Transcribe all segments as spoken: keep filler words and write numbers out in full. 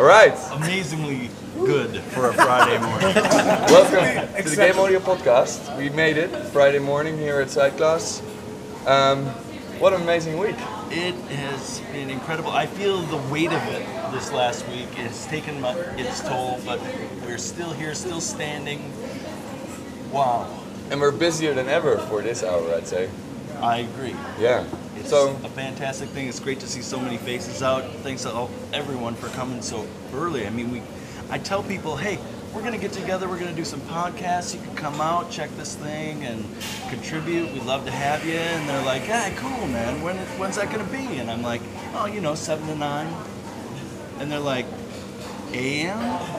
All right. Amazingly good for a Friday morning. Welcome to the Game Audio Podcast. We made it Friday morning here at SideClass. Um, what an amazing week. It has been incredible. I feel the weight of it this last week. It's taken my, its toll, but we're still here, still standing. Wow. And we're busier than ever for this hour, I'd say. I agree. Yeah. It's So, a fantastic thing. It's great to see so many faces out. Thanks to all, everyone for coming so early. I mean, we. I tell people, hey, we're going to get together. We're going to do some podcasts. You can come out, check this thing, and contribute. We'd love to have you. And they're like, yeah, cool, man. When when's that going to be? And I'm like, oh, you know, seven to nine. And they're like, A M?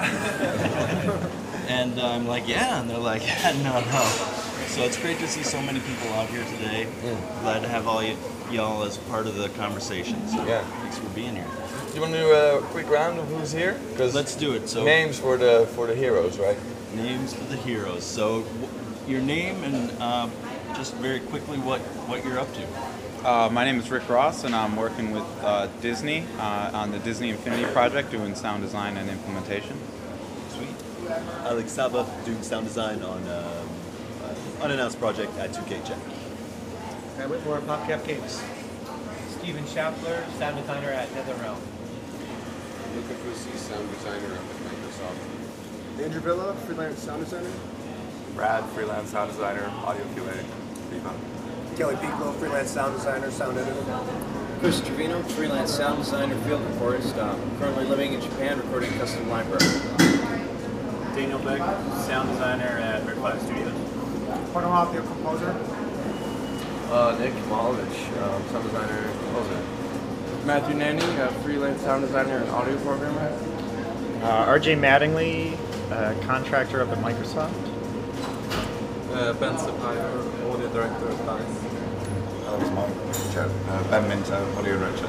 And I'm like, yeah. And they're like, yeah, no, no. So it's great to see so many people out here today. Yeah. Glad to have all you, y'all as part of the conversation. So Yeah. thanks for being here. you want to do a quick round of who's here? Because Let's do it. So names for the for the heroes, right? names for the heroes. So w- your name and uh, just very quickly what, what you're up to. Uh, my name is Rick Ross, and I'm working with uh, Disney uh, on the Disney Infinity project, doing sound design and implementation. Sweet. Alex Saba doing sound design on um, uh, unannounced project at two K Check. Matt Whitmore, PopCap Games. Stephen Schaffler, sound designer at NetherRealm. Luca Fusi, sound designer at Microsoft. Andrew Villa, freelance sound designer. Brad, freelance sound designer, audio Q A, Viva. Kelly Piccolo, freelance sound designer, sound editor. Chris Trevino, freelance sound designer, field recordist. Um, currently living in Japan, recording custom library. Daniel Beck, sound designer at Red Five Studios. Porno audio composer. Uh, Nick Malovich, um, sound designer, composer. Matthew Nanny, a freelance sound designer and audio programmer. Uh, R J Mattingly, uh, contractor up at Microsoft. Uh, Ben Sapaio, audio director at DICE. That was my joke. Uh, Ben Minto, audio director at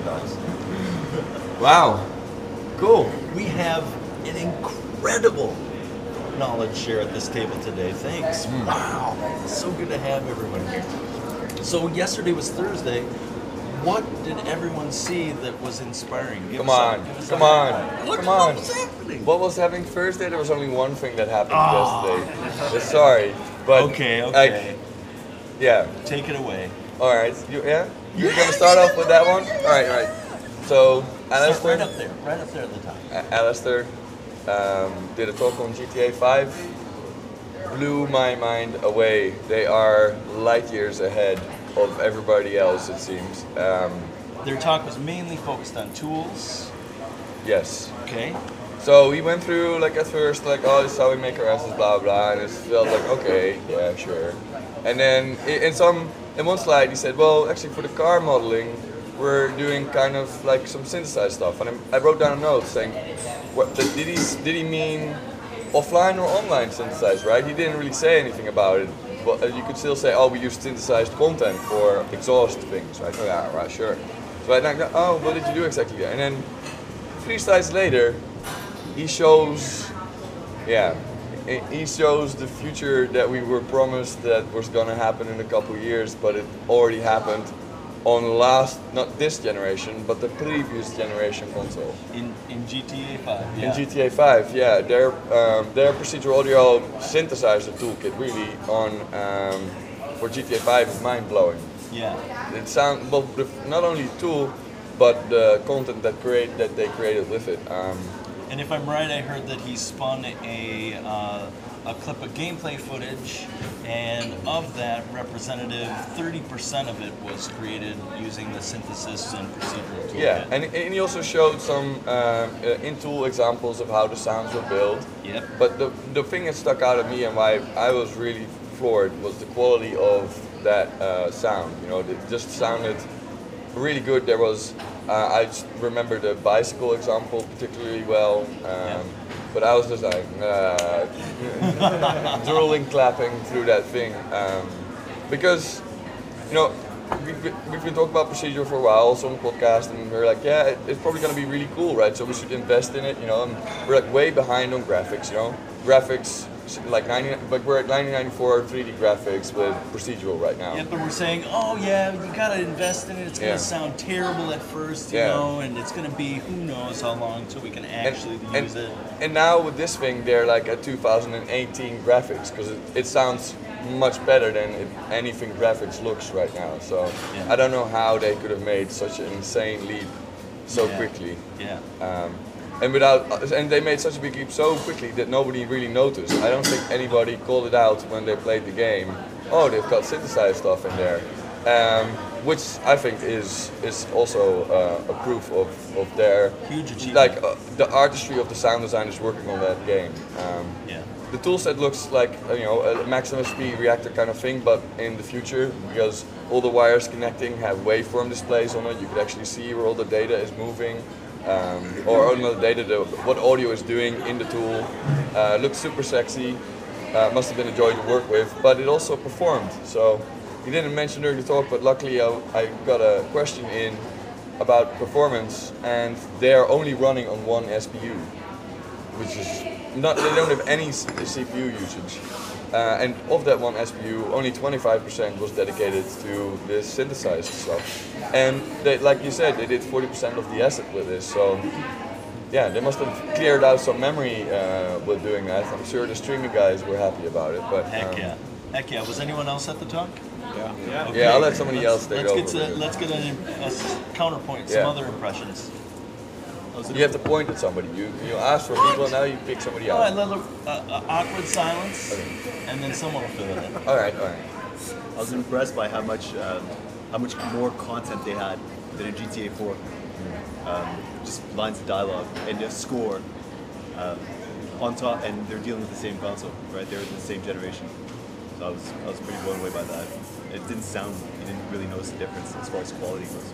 DICE. Wow. Cool. We have an incredible knowledge share at this table today. Thanks. Wow. It's so good to have everyone here. So yesterday was Thursday. What did everyone see that was inspiring? Give Come us on. a- give us Come a- on. What, Come what on. was happening? What was happening Thursday? There was only one thing that happened Oh. yesterday. Uh, Sorry, but Okay, like, okay. yeah. Take it away. All right. You, yeah. You're Yeah, gonna start yeah, off with that one. All right. All right. So, Start Alistair. right up there. Right up there at the top. A- Alistair um, did a talk on G T A five. Blew my mind away. They are light years ahead of everybody else, it seems. Um, Their talk was mainly focused on tools. yes. Okay. So we went through, like, at first, like, oh, this is how we make our assets, blah blah, and it felt like, okay, yeah, sure. And then i- in some, in one slide, he said, well, actually, for the car modeling, we're doing kind of like some synthesized stuff. And I I wrote down a note saying, what did he did he mean offline or online synthesized? Right? He didn't really say anything about it. But uh, you could still say, oh, we use synthesized content for exhaust things, right? Oh, yeah, right, sure. So I think, oh, what did you do exactly? And then three slides later, he shows, yeah, he- he shows the future that we were promised that was gonna happen in a couple of years, but it already happened on the last, not this generation, but the previous generation console. In in G T A five. Yeah. In G T A five, yeah, their um, their procedural audio synthesizer toolkit really on um, for G T A five is mind blowing. Yeah. It sound well, the, not only the tool, but the content that create that they created with it. Um, And if I'm right, I heard that he spun a uh, a clip of gameplay footage, and of that, representative thirty percent of it was created using the synthesis and procedural toolkit. yeah, and, and he also showed some um, uh, in-tool examples of how the sounds were built. Yep. But the the thing that stuck out at me and why I was really floored was the quality of that uh, sound. You know, it just sounded really good. There was, uh, I just remember the bicycle example particularly well. Um, But I was just like, uh, drooling, clapping through that thing. Um, because, you know, we've been, we've been talking about procedure for a while, also on the podcast, and we're like, yeah, it, it's probably going to be really cool, right? So we should invest in it, you know. And we're like way behind on graphics, you know. Graphics like ninety, but we're at nineteen ninety-four three D graphics with procedural right now. Yeah, but we're saying, oh yeah, you gotta invest in it. It's gonna Yeah. sound terrible at first, you Yeah. know, and it's gonna be who knows how long until we can actually and, use it. And now with this thing, they're like at two thousand eighteen graphics because it, it sounds much better than it, anything graphics looks right now. So Yeah. I don't know how they could have made such an insane leap so Yeah. quickly. Yeah. Um, and without, and they made such a big leap so quickly that nobody really noticed. I don't think anybody called it out when they played the game. Oh, they've got synthesized stuff in there, um, which I think is is also uh, a proof of, of their Huge achievement. like uh, the artistry of the sound designers working on that game. Um, Yeah. the toolset looks like uh, you know a maximum speed reactor kind of thing, but in the future, because all the wires connecting have waveform displays on it, you could actually see where all the data is moving, um, or all the data, the, what audio is doing in the tool. Uh, looks super sexy. Uh, must have been a joy to work with, but it also performed. So you didn't mention during the talk, but luckily I, I got a question in about performance, and they are only running on one S P U, which is not, they don't have any C P U usage. Uh, and of that one S P U, only twenty-five percent was dedicated to this synthesized stuff. And they, like you said, they did forty percent of the asset with this. So yeah, they must have cleared out some memory uh, with doing that. I'm sure the streaming guys were happy about it. But Heck um, yeah. Heck yeah. Was anyone else at the talk? Yeah. Yeah. Yeah, I'll let somebody let's, else take let's over. Get to, let's get an, a s- counterpoint, some Yeah. other impressions. You have to point at somebody. You you ask for people, now you pick somebody Oh, I out. let a, a, a awkward silence, and then someone will fill it in. All right, all right. I was impressed by how much um, how much more content they had than in G T A four. Um, just lines of dialogue and a score um, on top, and they're dealing with the same console, right? They're in the same generation. So I was I was pretty blown away by that. It didn't sound, you didn't really notice the difference as far as quality goes.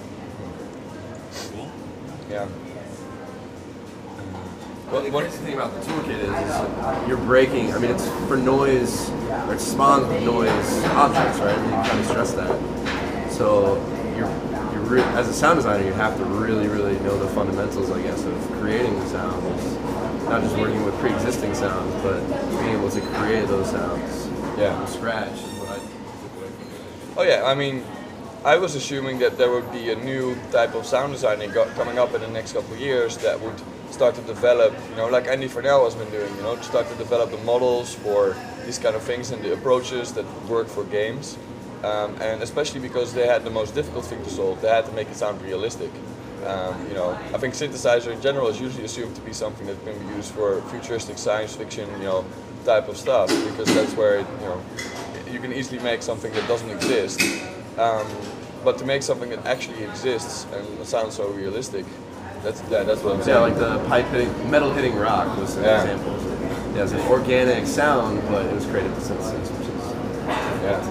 Cool. Yeah. Well, the interesting thing about the toolkit is, is you're breaking, I mean, it's for noise, or it spawns with noise objects, right? You kind of stress that. So, you're, you're re- as a sound designer, you have to really, really know the fundamentals, I guess, of creating the sounds. Not just working with pre-existing sounds, but being able to create those sounds Yeah. from scratch is what I took away from it. Oh yeah, I mean, I was assuming that there would be a new type of sound designing go- coming up in the next couple of years that would start to develop, you know, like Andy Farnell has been doing, you know, to start to develop the models for these kind of things and the approaches that work for games. Um, and especially because they had the most difficult thing to solve, they had to make it sound realistic. Um, you know, I think synthesizer in general is usually assumed to be something that can be used for futuristic science fiction, you know, type of stuff, because that's where it, you know, you can easily make something that doesn't exist. Um, but to make something that actually exists and sounds so realistic, that's yeah, that's what I'm saying. Yeah, like the pipe hitting, metal hitting rock was an Yeah. example. Yeah, it's an organic sound, but it was created with synthesis, which is Yeah.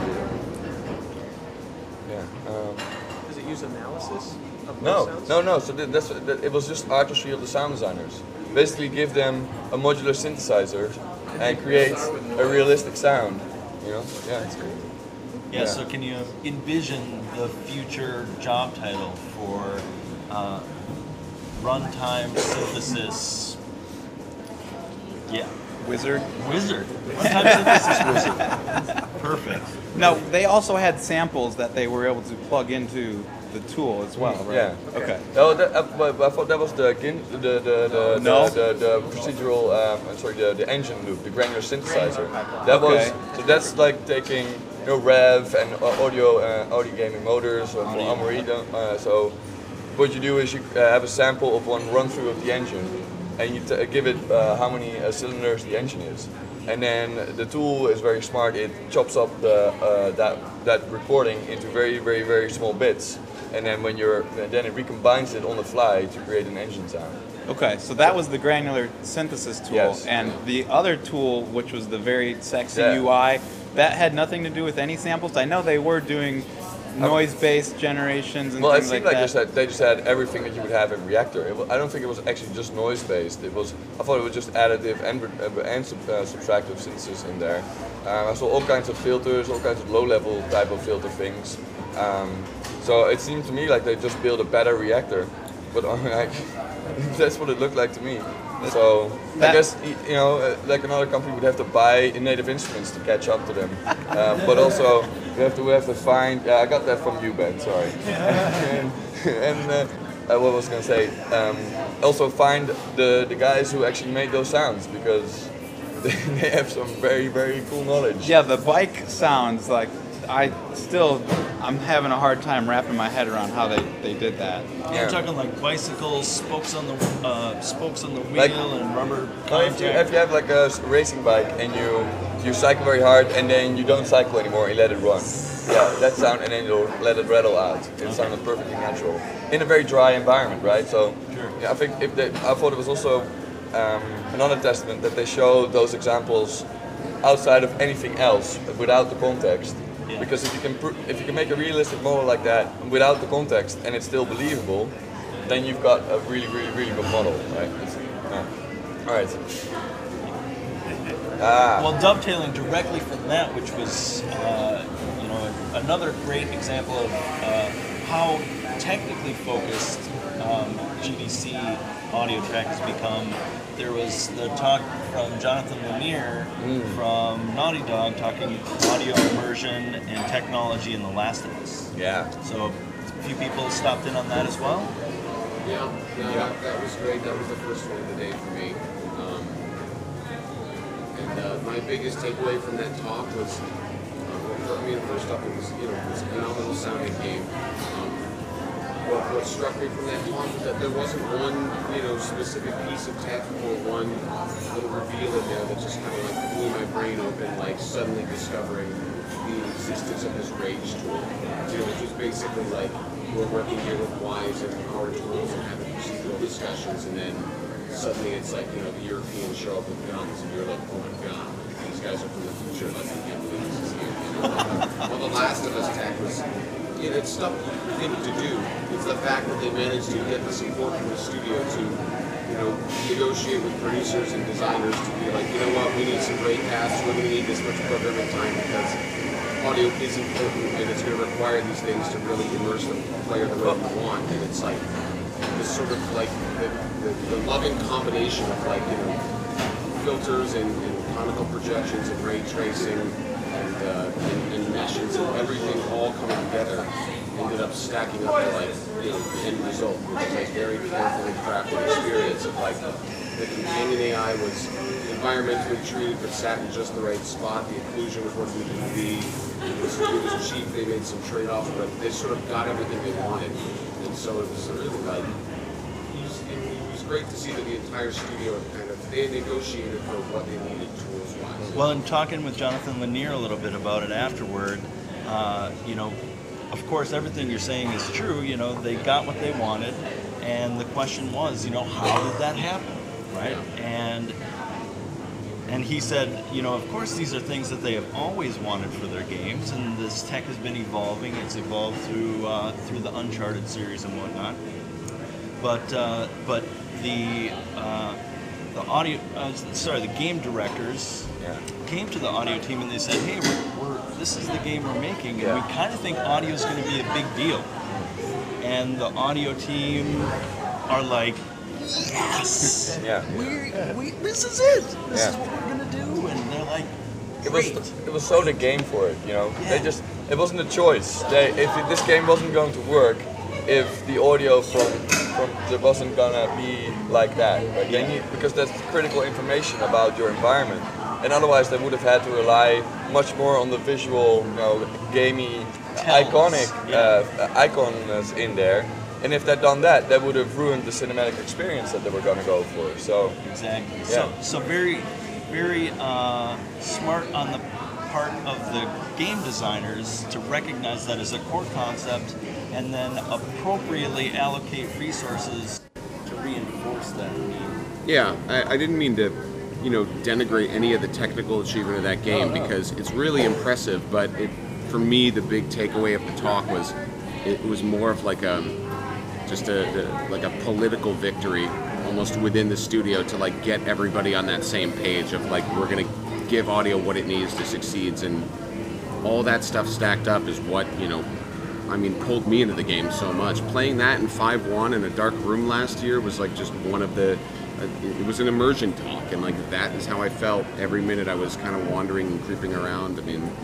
Yeah. Um, Does it use analysis of those no, sounds? no, no. So that, that's that, it was just artistry of the sound designers. Basically, give them a modular synthesizer and create a realistic sound. You know? Yeah. That's great. Yeah, Yeah. so can you envision the future job title for uh, runtime synthesis? Yeah. Wizard. Wizard. Runtime synthesis wizard. Perfect. No, they also had samples that they were able to plug into the tool as well, right? Yeah. Okay. Oh, that, uh, but I thought that was the gin, the the the, No. the, the, the procedural. Um, I'm sorry, the, the engine loop, the granular synthesizer. That Okay. was so that's like taking you know Rev and uh, audio uh, audio gaming motors or Amorita. Uh, so what you do is you uh, have a sample of one run through of the engine, and you t- give it uh, how many uh, cylinders the engine is. And then the tool is very smart. It chops up the uh, that that recording into very very very small bits, and then when you're then it recombines it on the fly to create an engine sound. Okay, so that was the granular synthesis tool, Yes. and the other tool, which was the very sexy Yeah. U I, that had nothing to do with any samples. I know they were doing noise-based generations and Well, it things seemed like like that. they, just had, they just had everything that you would have in Reactor. It wa- I don't think it was actually just noise based. It was I thought it was just additive and re- and sub, uh, subtractive synthesis in there. Um, I saw all kinds of filters, all kinds of low level type of filter things. Um, so it seemed to me like they just built a better Reactor, but I'm like that's what it looked like to me. So That- I guess y- you know, uh, like another company would have to buy Native Instruments to catch up to them. Um, but also we have to we have to find. Yeah, I got that from you, Ben. Sorry. and and uh, uh, what was I gonna say? Um, also find the the guys who actually made those sounds because they, they have some very very cool knowledge. Yeah, the bike sounds like I still I'm having a hard time wrapping my head around how they, they did that. You're talking like bicycles, spokes on the uh, spokes on the wheel, Like- and rubber No, if you contact. if you have like a s- racing bike and you you cycle very hard and then you don't cycle anymore, you let it run. Yeah, that sound, and then you'll let it rattle out. It sounded perfectly natural in a very dry environment, right? So yeah, I think if they, I thought it was also um, another testament that they show those examples outside of anything else without the context. Because if you can pr- if you can make a realistic model like that without the context and it's still believable, then you've got a really really really good model, right? It's, yeah. All right. Ah. Well, dovetailing directly from that, which was, uh, you know, another great example of uh, how technically focused um, G D C audio track has become. There was the talk from Jonathan Lanier from Naughty Dog talking audio immersion and technology in The Last of Us. Yeah. So a few people stopped in on that as well. Yeah, no, That, that was great. That was the first one of the day for me. Um, and uh, my biggest takeaway from that talk was, uh, well, I mean, first off, it was, you know, it was a phenomenal sounding game. Um, what, what struck me from that talk was that there wasn't one, you know, specific piece of tech or one little reveal in there that just kind of like blew my brain open, like suddenly discovering the existence of this rage tool. You know, which was basically like, we're working here with Wise and our tools and having procedural discussions, and then suddenly it's like, you know, the Europeans show up with guns, and you're like, oh my god, these guys are from the future, like, I can't believe this is here. You know, like, well, The Last of Us tech was, you know, it's stuff you think to do. It's the fact that they managed to get the support from the studio to, you know, negotiate with producers and designers to be like, you know what, we need some great casts, we're going to need this much programming time because audio is important and it's going to require these things to really immerse the player the way you want. And it's like this sort of like the, the, the loving combination of like, you know, filters and, and conical projections and ray tracing and, uh, and, and meshes and everything all coming together ended up stacking up to like, you know, the end result, which is like very carefully crafted experience of like the companion A I was environmentally treated but sat in just the right spot. The occlusion was what it needed to be. It was, it was cheap. They made some trade-offs, but they sort of got everything they wanted. And so it was really like, it was, it was great to see that the entire studio kind of, they negotiated for what they needed tools-wise. Well, in talking with Jonathan Lanier a little bit about it afterward, uh, you know, of course, everything you're saying is true. You know, they got what they wanted, and the question was, you know, how did that happen, right? And and he said, you know, of course, these are things that they have always wanted for their games, and this tech has been evolving. It's evolved through uh, through the Uncharted series and whatnot. But uh, but the uh, the audio, uh, sorry, the game directors yeah. came to the audio team and they said, hey, we're, we're this is the game we're making, and Yeah. we kind of think audio is going to be a big deal. And the audio team are like, yes, Yeah. we, we, this is it. This Yeah. is what we're going to do. And they're like, It was it was so the game for it, you know. They just it wasn't a choice. They if this game wasn't going to work, if the audio from from it wasn't gonna be like that, right? They need because that's critical information about your environment, and otherwise they would have had to rely much more on the visual, you know, gamey, Tells, iconic yeah. uh, icons in there. And if they'd done that, that would have ruined the cinematic experience that they were gonna go for. So exactly. Yeah. So so very very uh, smart on the part of the game designers to recognize that as a core concept and then appropriately allocate resources to reinforce that need. Yeah, I, I didn't mean to, you know, denigrate any of the technical achievement of that game Oh, no. because it's really impressive, but it, for me, the big takeaway of the talk was it was more of like a, just a, a like a political victory almost within the studio to like get everybody on that same page of like, we're gonna give audio what it needs to succeed, and all that stuff stacked up is what, you know, I mean, pulled me into the game so much. Playing that in five one in a dark room last year was like just one of the it, it was an immersion talk, and like that is how I felt every minute I was kind of wandering and creeping around. I mean,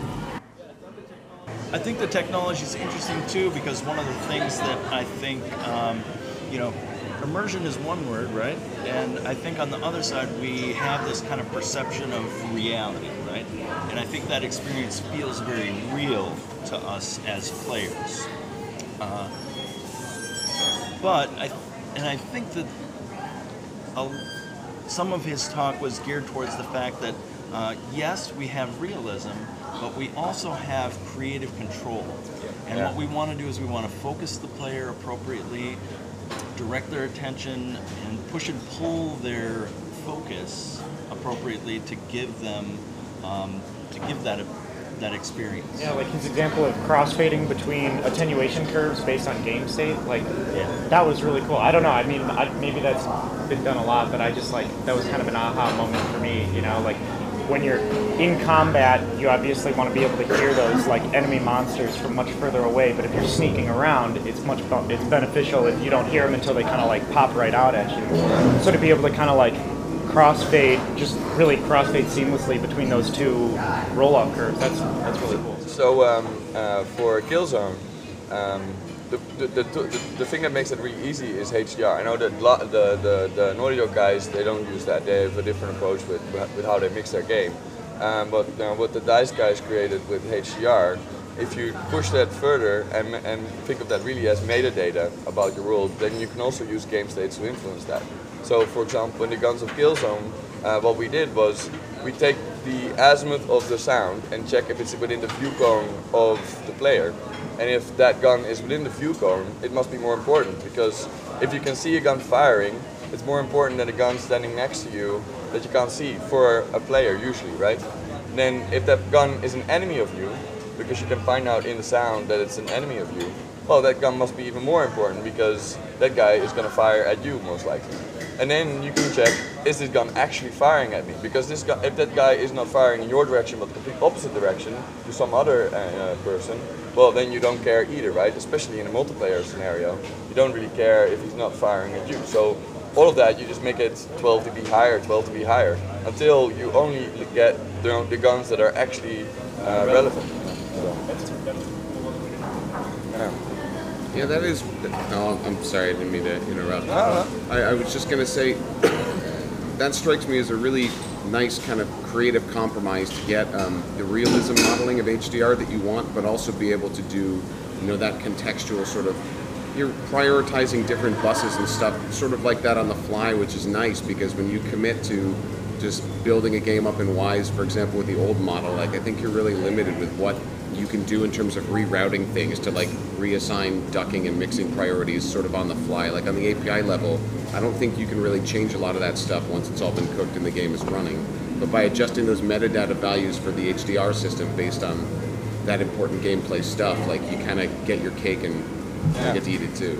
I think the technology is interesting too, because one of the things that I think, um, you know, immersion is one word, right? And I think on the other side, we have this kind of perception of reality, right? And I think that experience feels very real to us as players. Uh, but, I, and I think that a, some of his talk was geared towards the fact that, uh, yes, we have realism, but we also have creative control. And Yeah. what we want to do is we want to focus the player appropriately, direct their attention, and push and pull their focus appropriately to give them, um, to give that that experience. Yeah, like his example of crossfading between attenuation curves based on game state, like that was really cool. I don't know. I mean, I, maybe that's been done a lot, but I just like that was kind of an aha moment for me. You know, like when you're in combat, you obviously want to be able to hear those like enemy monsters from much further away. But if you're sneaking around, it's much it's beneficial if you don't hear them until they kind of like pop right out at you. So to be able to kind of like crossfade, just really crossfade seamlessly between those two rollout curves, that's that's really cool. So um, uh, for Killzone, um, the, the, the, the, the thing that makes it really easy is H D R. I know that lo- the, the, the Naughty Dog guys, they don't use that. They have a different approach with, with how they mix their game. Um, but uh, what the DICE guys created with H D R, if you push that further and, and think of that really as metadata about your world, then you can also use game states to influence that. So for example, in the Guns of Killzone, uh, what we did was we take the azimuth of the sound and check if it's within the view cone of the player. And if that gun is within the view cone, it must be more important, because if you can see a gun firing, it's more important than a gun standing next to you that you can't see for a player usually, right? And then if that gun is an enemy of you, because you can find out in the sound that it's an enemy of you, well, that gun must be even more important, because that guy is going to fire at you most likely. And then you can check, is this gun actually firing at me? Because this guy, if that guy is not firing in your direction but the complete opposite direction to some other uh, person, well, then you don't care either, right? Especially in a multiplayer scenario, you don't really care if he's not firing at you. So all of that, you just make it twelve dB higher, twelve dB higher, until you only get the, the guns that are actually uh, relevant. So. Yeah. Yeah, that is. No, I'm sorry, I didn't mean to interrupt. No, no. I, I was just going to say that strikes me as a really nice kind of creative compromise to get um, the realism modeling of H D R that you want, but also be able to do, you know, that contextual sort of. You're prioritizing different buses and stuff, sort of like that on the fly, which is nice, because when you commit to just building a game up in Wise, for example, with the old model, like I think you're really limited with what you can do in terms of rerouting things to like reassign ducking and mixing priorities sort of on the fly. Like on the A P I level, I don't think you can really change a lot of that stuff once it's all been cooked and the game is running. But by adjusting those metadata values for the H D R system based on that important gameplay stuff, like you kind of get your cake and Yeah. get to eat it too.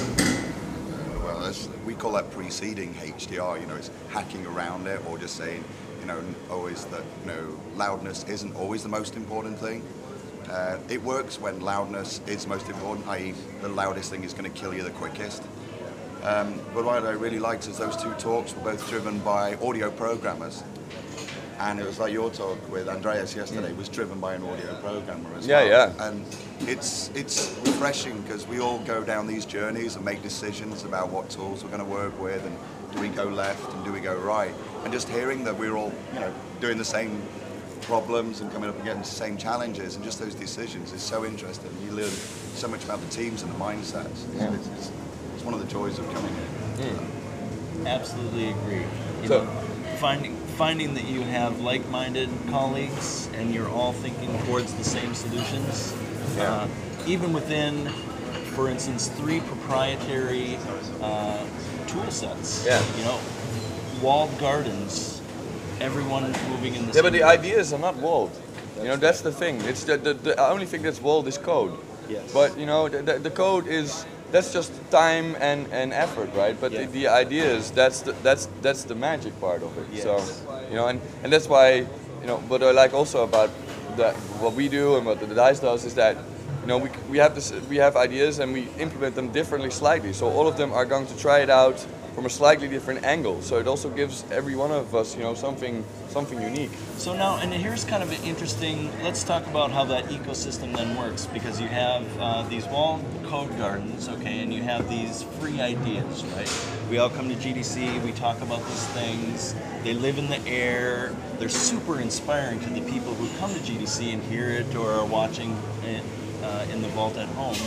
Well, that's, we call that preceding H D R. You know, it's hacking around it, or just saying, you know, always that, you know, loudness isn't always the most important thing. Uh, it works when loudness is most important, that is the loudest thing is going to kill you the quickest. Um, but what I really liked is those two talks were both driven by audio programmers. And it was like your talk with Andreas yesterday was driven by an audio programmer as Yeah, well. yeah. And it's it's refreshing, because we all go down these journeys and make decisions about what tools we're going to work with, and do we go left and do we go right. And just hearing that we're all, you know, doing the same problems and coming up against the same challenges, and just those decisions is so interesting. You learn so much about the teams and the mindsets. Yeah. It's, it's, it's one of the joys of coming here. Mm. Absolutely agree. You So- know, finding finding that you have like-minded colleagues and you're all thinking towards the same solutions, Yeah. uh, even within, for instance, three proprietary uh, tool sets. Yeah. You know, walled gardens, everyone moving in the Yeah, same but the direction. ideas are not walled. You know, that's the thing. It's the, the, the only thing that's walled is code. Yes. But you know, the, the, the code is that's just time and, and effort, right? But Yeah. the, the ideas, that's the, that's that's the magic part of it. Yes. So, you know, and, and that's why, you know, what I like also about that what we do and what the DICE does is that, you know, we we have this we have ideas and we implement them differently slightly. So all of them are going to try it out from a slightly different angle. So it also gives every one of us, you know, something something unique. So now, and here's kind of an interesting, let's talk about how that ecosystem then works, because you have uh, these walled code gardens, okay, and you have these free ideas, right? We all come to G D C, we talk about these things, they live in the air, they're super inspiring to the people who come to G D C and hear it or are watching it uh, in the vault at home.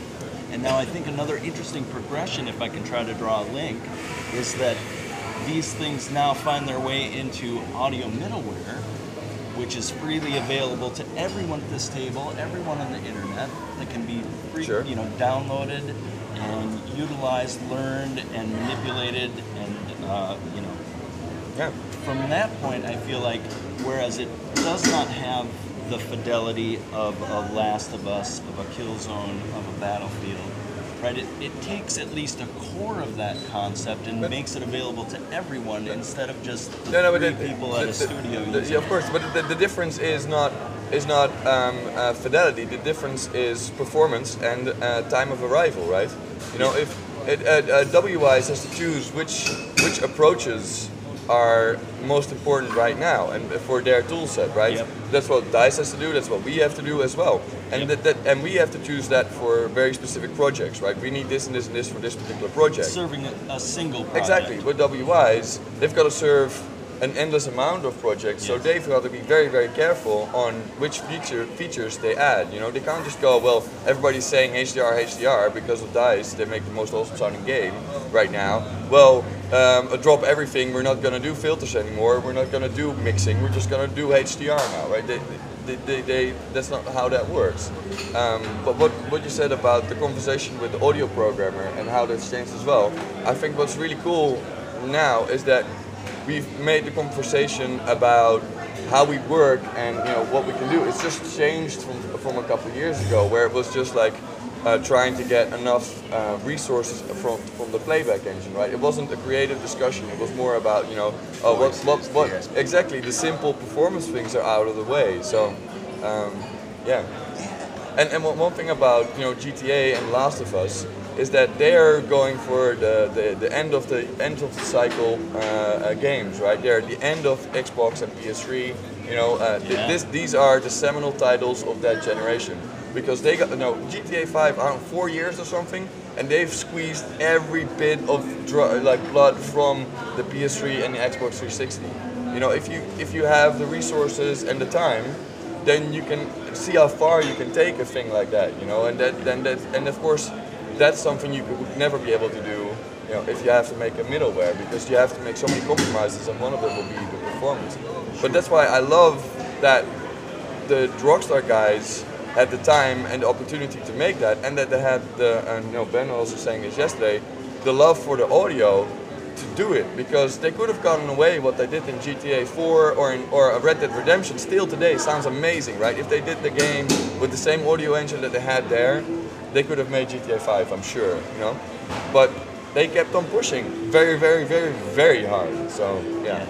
And now I think another interesting progression, if I can try to draw a link, is that these things now find their way into audio middleware, which is freely available to everyone at this table, everyone on the internet, that can be free, Sure. you know, downloaded and utilized, learned, and manipulated, and uh, you know. Yeah. From that point, I feel like, whereas it does not have the fidelity of a Last of Us, of a Killzone, of a Battlefield, right? It, it takes at least a core of that concept and makes it available to everyone instead of just the No, no, but three the- people the- at a the- studio. the- using yeah, of it. course, but the, the difference is not is not um, uh, fidelity. The difference is performance and uh, time of arrival, right? You know, if it, uh, uh, W I S has to choose which which approaches are most important right now, and for their tool set, right? Yep. That's what DICE has to do. That's what we have to do as well, and that, that and we have to choose that for very specific projects, right? We need this and this and this for this particular project. Serving a, a single project. Exactly. With W Is, they've got to serve an endless amount of projects, so they've got to be very, very careful on which feature features they add. You know, they can't just go, well, everybody's saying H D R, H D R because of DICE. They make the most awesome sounding game right now. Well, um, drop everything. We're not going to do filters anymore. We're not going to do mixing. We're just going to do H D R now, right? They, they, they, they, that's not how that works. Um, but what, what you said about the conversation with the audio programmer and how that's changed as well, I think what's really cool now is that we've made the conversation about how we work and you know what we can do. It's just changed from, from a couple of years ago, where it was just like uh, trying to get enough uh, resources from from the playback engine, right? It wasn't a creative discussion. It was more about you know uh, what what what exactly the simple performance things are out of the way. So um, yeah, and and one one thing about you know G T A and Last of Us is that they are going for the, the, the end of the end of the cycle uh, uh, games, right? They're at the end of Xbox and P S three. You know, uh, th- Yeah. this these are the seminal titles of that generation because they got you know G T A five around four years or something, and they've squeezed every bit of dr- like blood from the P S three and the Xbox three sixty. You know, if you if you have the resources and the time, then you can see how far you can take a thing like that. You know, and that then that and of course. That's something you would never be able to do, you know, if you have to make a middleware, because you have to make so many compromises, and one of them will be the performance. But that's why I love that the Rockstar guys had the time and the opportunity to make that, and that they had the, and you know, Ben was also saying this yesterday, the love for the audio to do it, because they could have gotten away what they did in G T A four or in or Red Dead Redemption. Still today sounds amazing, right? If they did the game with the same audio engine that they had there, they could have made G T A five, I'm sure, you know. But they kept on pushing very, very, very, very hard. So yeah.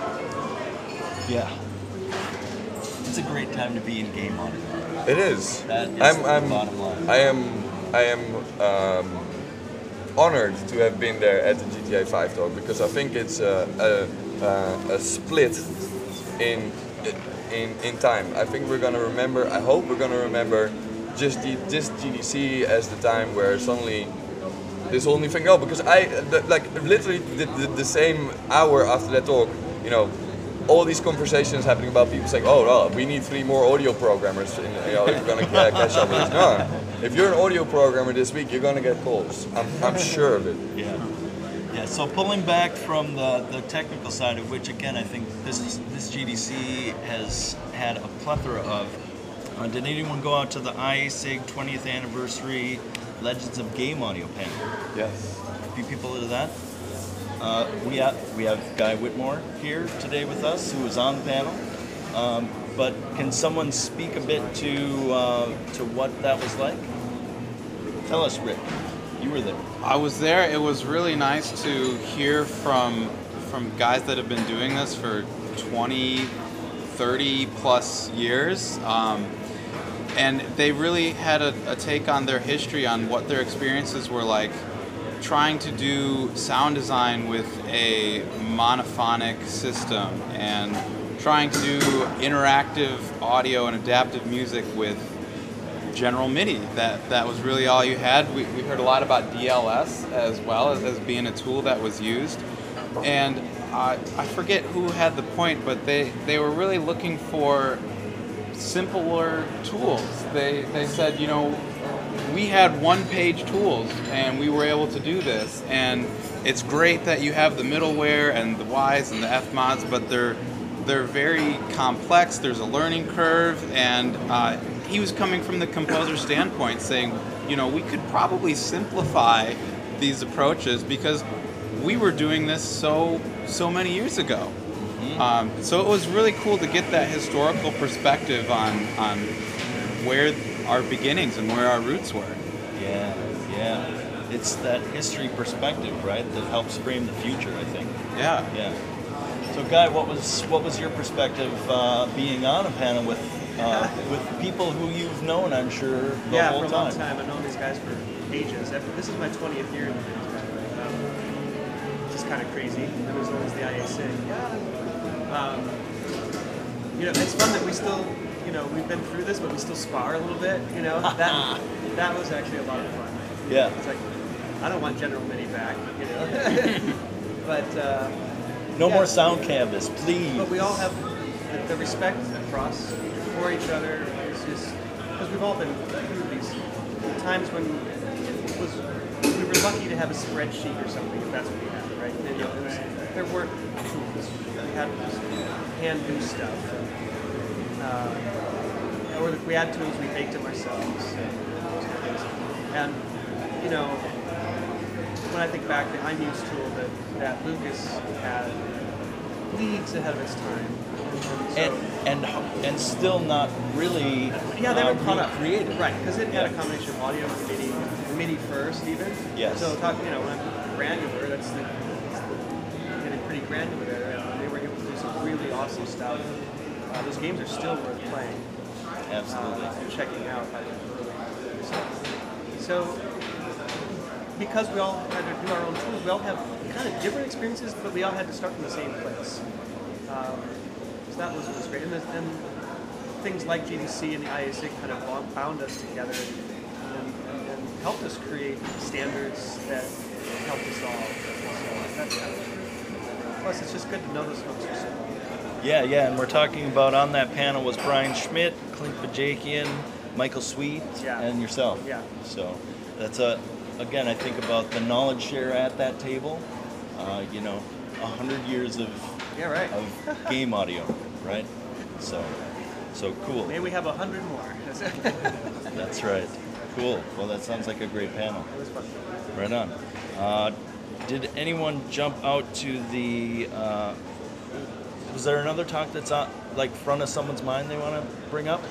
Yeah. It's a great time to be in game audio. It is. That is I'm, the I'm, bottom line. I am, I am um, honored to have been there at the G T A five talk, because I think it's a, a, a, a split in, in in time. I think we're gonna remember. I hope we're gonna remember just the, just G D C as the time where suddenly this whole new thing. No, because I the, like literally the, the, the same hour after that talk, you know. All these conversations happening about people saying, "Oh, well, we need three more audio programmers in, you know, if we're going to uh, catch up with this." No, if you're an audio programmer this week, you're going to get calls. I'm, I'm sure of it. Yeah, yeah. So pulling back from the, the technical side, of which again I think this is, this G D C has had a plethora of. Uh, did anyone go out to the I A S I G twentieth anniversary Legends of Game Audio panel? Yes. A few people to that. Uh, we have we have Guy Whitmore here today with us, who was on the panel. Um, but can someone speak a bit to uh, to what that was like? Tell us, Rick. You were there. I was there. It was really nice to hear from from guys that have been doing this for twenty, thirty plus years. Um, and they really had a, a take on their history, on what their experiences were like trying to do sound design with a monophonic system and trying to do interactive audio and adaptive music with General MIDI. That that was really all you had. We, we heard a lot about D L S as well as, as being a tool that was used. And uh, I forget who had the point, but they, they were really looking for simpler tools. They, they said, you know, we had one-page tools, and we were able to do this. And it's great that you have the middleware and the Ys and the Fmods, but they're they're very complex. There's a learning curve, and uh, he was coming from the composer standpoint, saying, you know, we could probably simplify these approaches because we were doing this so so many years ago. Mm-hmm. Um, so it was really cool to get that historical perspective on on where our beginnings and where our roots were. Yeah, yeah. It's that history perspective, right, that helps frame the future, I think. Yeah. Yeah. So, Guy, what was what was your perspective uh, being on a panel with uh, with people who you've known, I'm sure, the yeah, whole for a time? long time. I've known these guys for ages. This is my twentieth year in the band, by the way. Um, which is kind of crazy. It was known as the I A S I G. Um, you know, it's fun that we still, you know, we've been through this, but we still spar a little bit. You know, that that was actually a lot of fun. Yeah. It's like, I don't want General MIDI back, you know. but uh, no yeah. more sound canvas, please. But we all have the, the respect across for each other. It's just because we've all been through these times when it was we were lucky to have a spreadsheet or something, if that's what we had, right? And, you know, it was, there weren't tools. We had to just hand do stuff. Uh, or if we had tools, we baked them ourselves. And, you know, when I think back, the iMuse tool that, that Lucas had, leagues ahead of its time. And and and still not really yeah, they uh, were caught up. creative. Right, because it had Yeah. a combination of audio and MIDI, MIDI first even. Yes. So talk, you know, when I'm granular, that's the, that's the getting pretty granular there. And they were able to do some really awesome stuff. Uh, those games are still worth playing. Absolutely. Uh, and checking out. So, because we all had to do our own tools, we all have kind of different experiences, but we all had to start from the same place. Um, so that was, was great. And, the, and things like G D C and the I A S I G kind of bond- bound us together and, and, and helped us create standards that helped us all. So that's kind of, plus, it's just good to know those folks are so well. Yeah, yeah, and we're talking about on that panel was Brian Schmidt, Clint Bajakian, Michael Sweet, Yeah. and yourself. Yeah. So that's a, again, I think about the knowledge share at that table. Uh, you know, a hundred years of Yeah, right. of game audio, right? So, so cool. Maybe we have a hundred more. That's right. Cool. Well, that sounds like a great panel. It was fun. Right on. Uh, did anyone jump out to the? Uh, was there another talk that's on, like, front of someone's mind they want to bring up?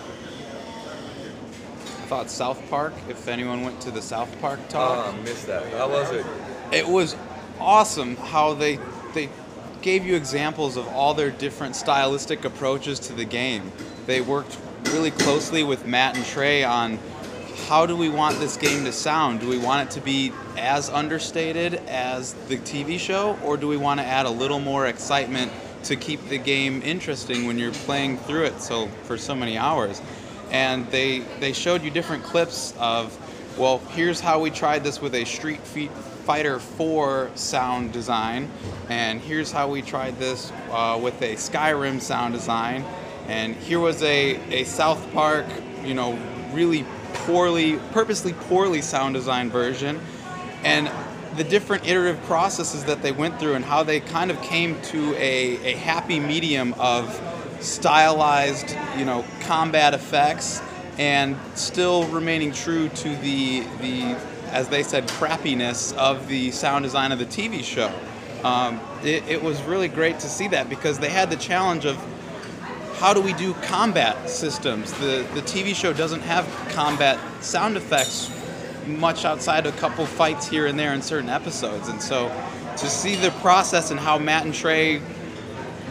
I thought South Park, if anyone went to the South Park talk. Oh, I missed that. How was it? It was awesome how they they gave you examples of all their different stylistic approaches to the game. They worked really closely with Matt and Trey on how do we want this game to sound? Do we want it to be as understated as the T V show, or do we want to add a little more excitement to keep the game interesting when you're playing through it so for so many hours? And they they showed you different clips of, well, here's how we tried this with a Street Fighter four sound design, and here's how we tried this uh, with a Skyrim sound design, and here was a, a South Park, you know, really poorly, purposely poorly sound designed version, and the different iterative processes that they went through and how they kind of came to a, a happy medium of stylized, you know, combat effects and still remaining true to the, the as they said, crappiness of the sound design of the T V show. Um, it, it was really great to see that because they had the challenge of how do we do combat systems? The, the T V show doesn't have combat sound effects much outside a couple fights here and there in certain episodes. And so to see the process and how Matt and Trey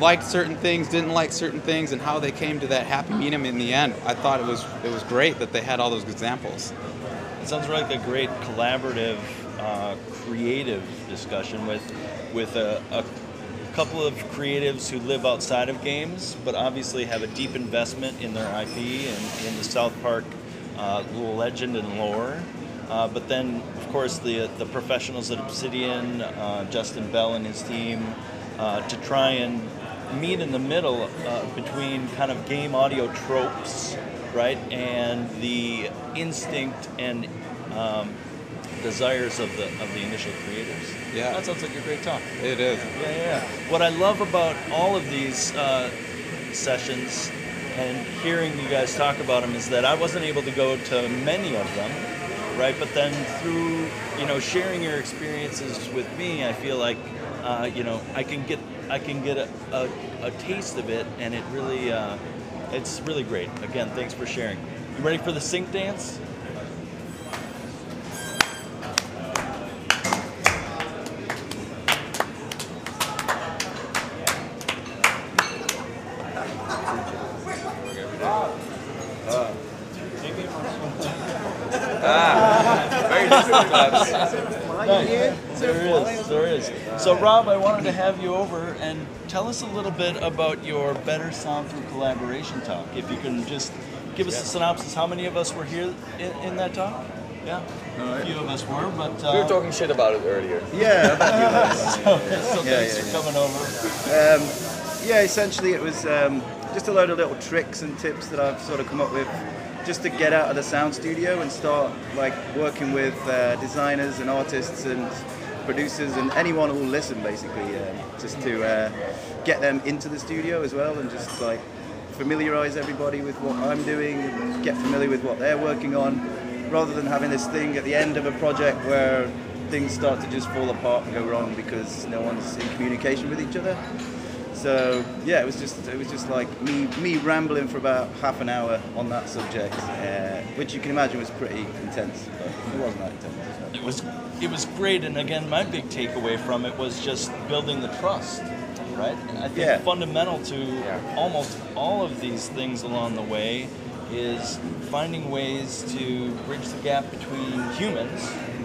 liked certain things, didn't like certain things, and how they came to that happy medium in the end. I thought it was it was great that they had all those examples. It sounds like a great collaborative, uh, creative discussion with with a, a couple of creatives who live outside of games, but obviously have a deep investment in their I P and in the South Park uh, legend and lore. Uh, but then, of course, the the professionals at Obsidian, uh, Justin Bell and his team, uh, to try and meet in the middle uh, between kind of game audio tropes, right, and the instinct and um, desires of the of the initial creators. Yeah, that sounds like a great talk. It is. Yeah, yeah. What I love about all of these uh, sessions and hearing you guys talk about them is that I wasn't able to go to many of them, right? But then through you know sharing your experiences with me, I feel like uh, you know I can get I can get a, a, a taste of it, and it really uh, it's really great. Again, thanks for sharing. You ready for the sync dance? There is, there is. So Rob, I wanted to have you over and tell us a little bit about your Better Sound Through Collaboration talk. If you can just give us a synopsis. How many of us were here in, in that talk? Yeah, a few of us were, but... Uh, we were talking shit about it earlier. Yeah, about so, so thanks yeah, yeah, for yeah. coming over. Um, yeah, essentially it was um, just a load of little tricks and tips that I've sort of come up with just to get out of the sound studio and start like working with uh, designers and artists and producers and anyone who will listen, basically, uh, just to uh, get them into the studio as well and just like familiarize everybody with what I'm doing and get familiar with what they're working on, rather than having this thing at the end of a project where things start to just fall apart and go wrong because no one's in communication with each other. So yeah, it was just it was just like me me rambling for about half an hour on that subject, uh, which you can imagine was pretty intense, but it wasn't that intense. It was it was great, and again, my big takeaway from it was just building the trust, right? And I think Yeah. fundamental to almost all of these things along the way is finding ways to bridge the gap between humans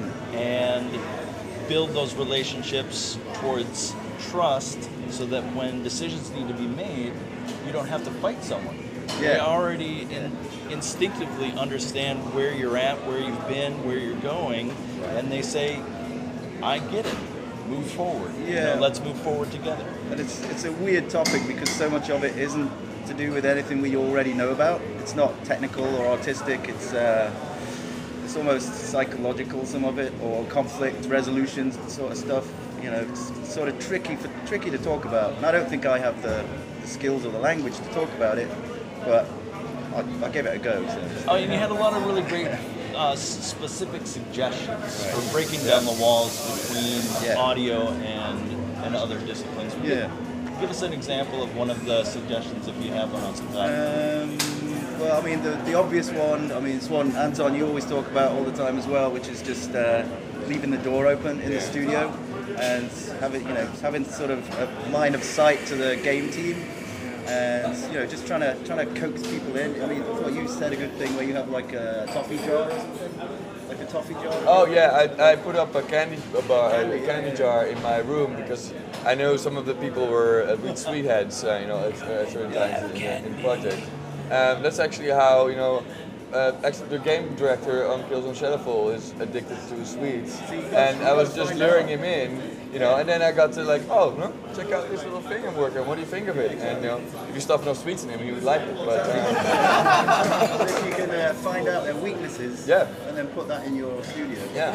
and build those relationships towards trust, so that when decisions need to be made, you don't have to fight someone. Yeah. They already in, instinctively understand where you're at, where you've been, where you're going, and they say, I get it, move forward. You Yeah. know, let's move forward together. And it's it's a weird topic because so much of it isn't to do with anything we already know about. It's not technical or artistic. It's uh, it's almost psychological, some of it, or conflict resolutions sort of stuff. You know, it's sort of tricky for tricky to talk about. And I don't think I have the, the skills or the language to talk about it, but I, I gave it a go. So. Oh, and you had a lot of really great uh, s- specific suggestions for breaking down the walls between Yeah. audio and and other disciplines. Will you Yeah. Give us an example of one of the suggestions if you have one on some time. Um, well, I mean, the, the obvious one, I mean, it's one, Anton, you always talk about all the time as well, which is just uh, leaving the door open in the studio and having, you know, having sort of a line of sight to the game team and, you know, just trying to trying to coax people in. I mean, I thought you said a good thing where you have like a toffee jar or something, like a toffee jar. Oh yeah, I, I put up a candy a, bar, a candy jar in my room because I know some of the people were uh, with sweet heads, uh, you know, at, at certain times in, in the project. Um, that's actually how, you know, uh, actually the game director on Killzone Shadowfall is addicted to sweets, and I was just luring him in, you know, and then I got to like, oh, no, check out this little thing I'm working on. What do you think of it? And you know, if you stuff enough sweets in him, he would like it. But uh, if you can uh, find out their weaknesses, yeah, and then put that in your studio. Yeah.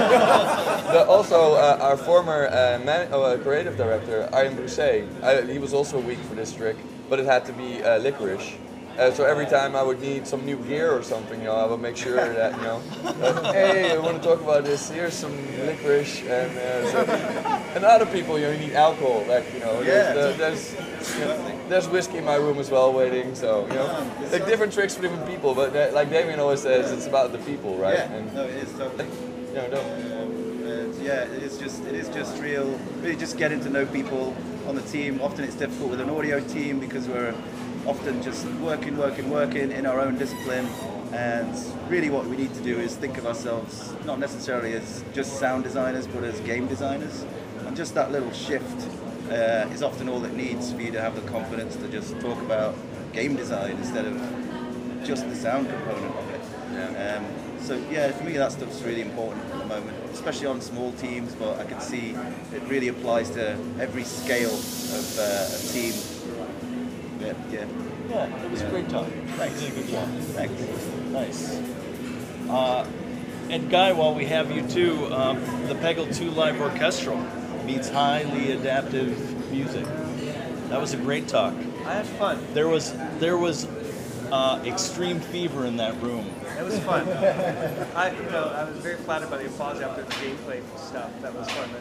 the, also, uh, our former uh, man, uh, creative director, Arjen Broussais, uh, he was also weak for this trick, but it had to be uh, licorice. Uh, so every time I would need some new gear or something, you know, I would make sure that, you know, uh, hey, I want to talk about this. Here's some licorice, and uh, so, and other people, you know, you need alcohol. Like, you know, Yeah. there's, there's, you know, there's whiskey in my room as well, waiting. So, you know, like different tricks for different people. But uh, like Damien always says, it's about the people, right? Yeah. And, No, it is totally. you know, don't. And yeah, it is just it is just real, really just getting to know people on the team. Often it's difficult with an audio team because we're often just working, working, working in our own discipline. And really what we need to do is think of ourselves not necessarily as just sound designers, but as game designers. And just that little shift uh, is often all it needs for you to have the confidence to just talk about game design instead of just the sound component of it. Yeah. Um, so yeah, for me that stuff's really important at the moment, especially on small teams, but I can see it really applies to every scale of uh, a team. Yeah, yeah. Yeah, it was Yeah. a great talk. Thanks. You did a good job. Thanks. Nice. Uh, and Guy, while we have you too, um, the Peggle two Live Orchestral meets highly adaptive music. That was a great talk. I had fun. There was there was uh, extreme fever in that room. It was fun. I, you know, I was very flattered by the applause after the gameplay stuff. That was fun.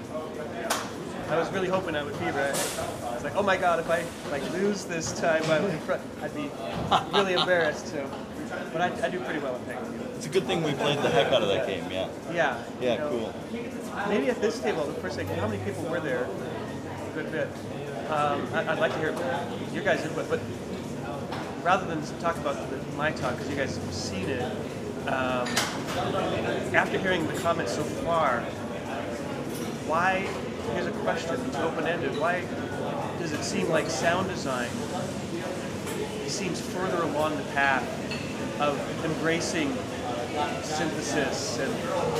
I was really hoping I would fever. I was like, oh my god, if I like lose this time, I would, I'd be really embarrassed. So, but I, I do pretty well at Peggle. It's a good thing we played the heck out of that game. Yeah. Yeah. Yeah. You know, Cool. Maybe at this table, the first thing, how many people were there? A good bit. Um, I, I'd like to hear your guys' input, but rather than talk about the, my talk, because you guys have seen it, um, after hearing the comments so far, why, here's a question, it's open-ended, why does it seem like sound design seems further along the path of embracing synthesis and,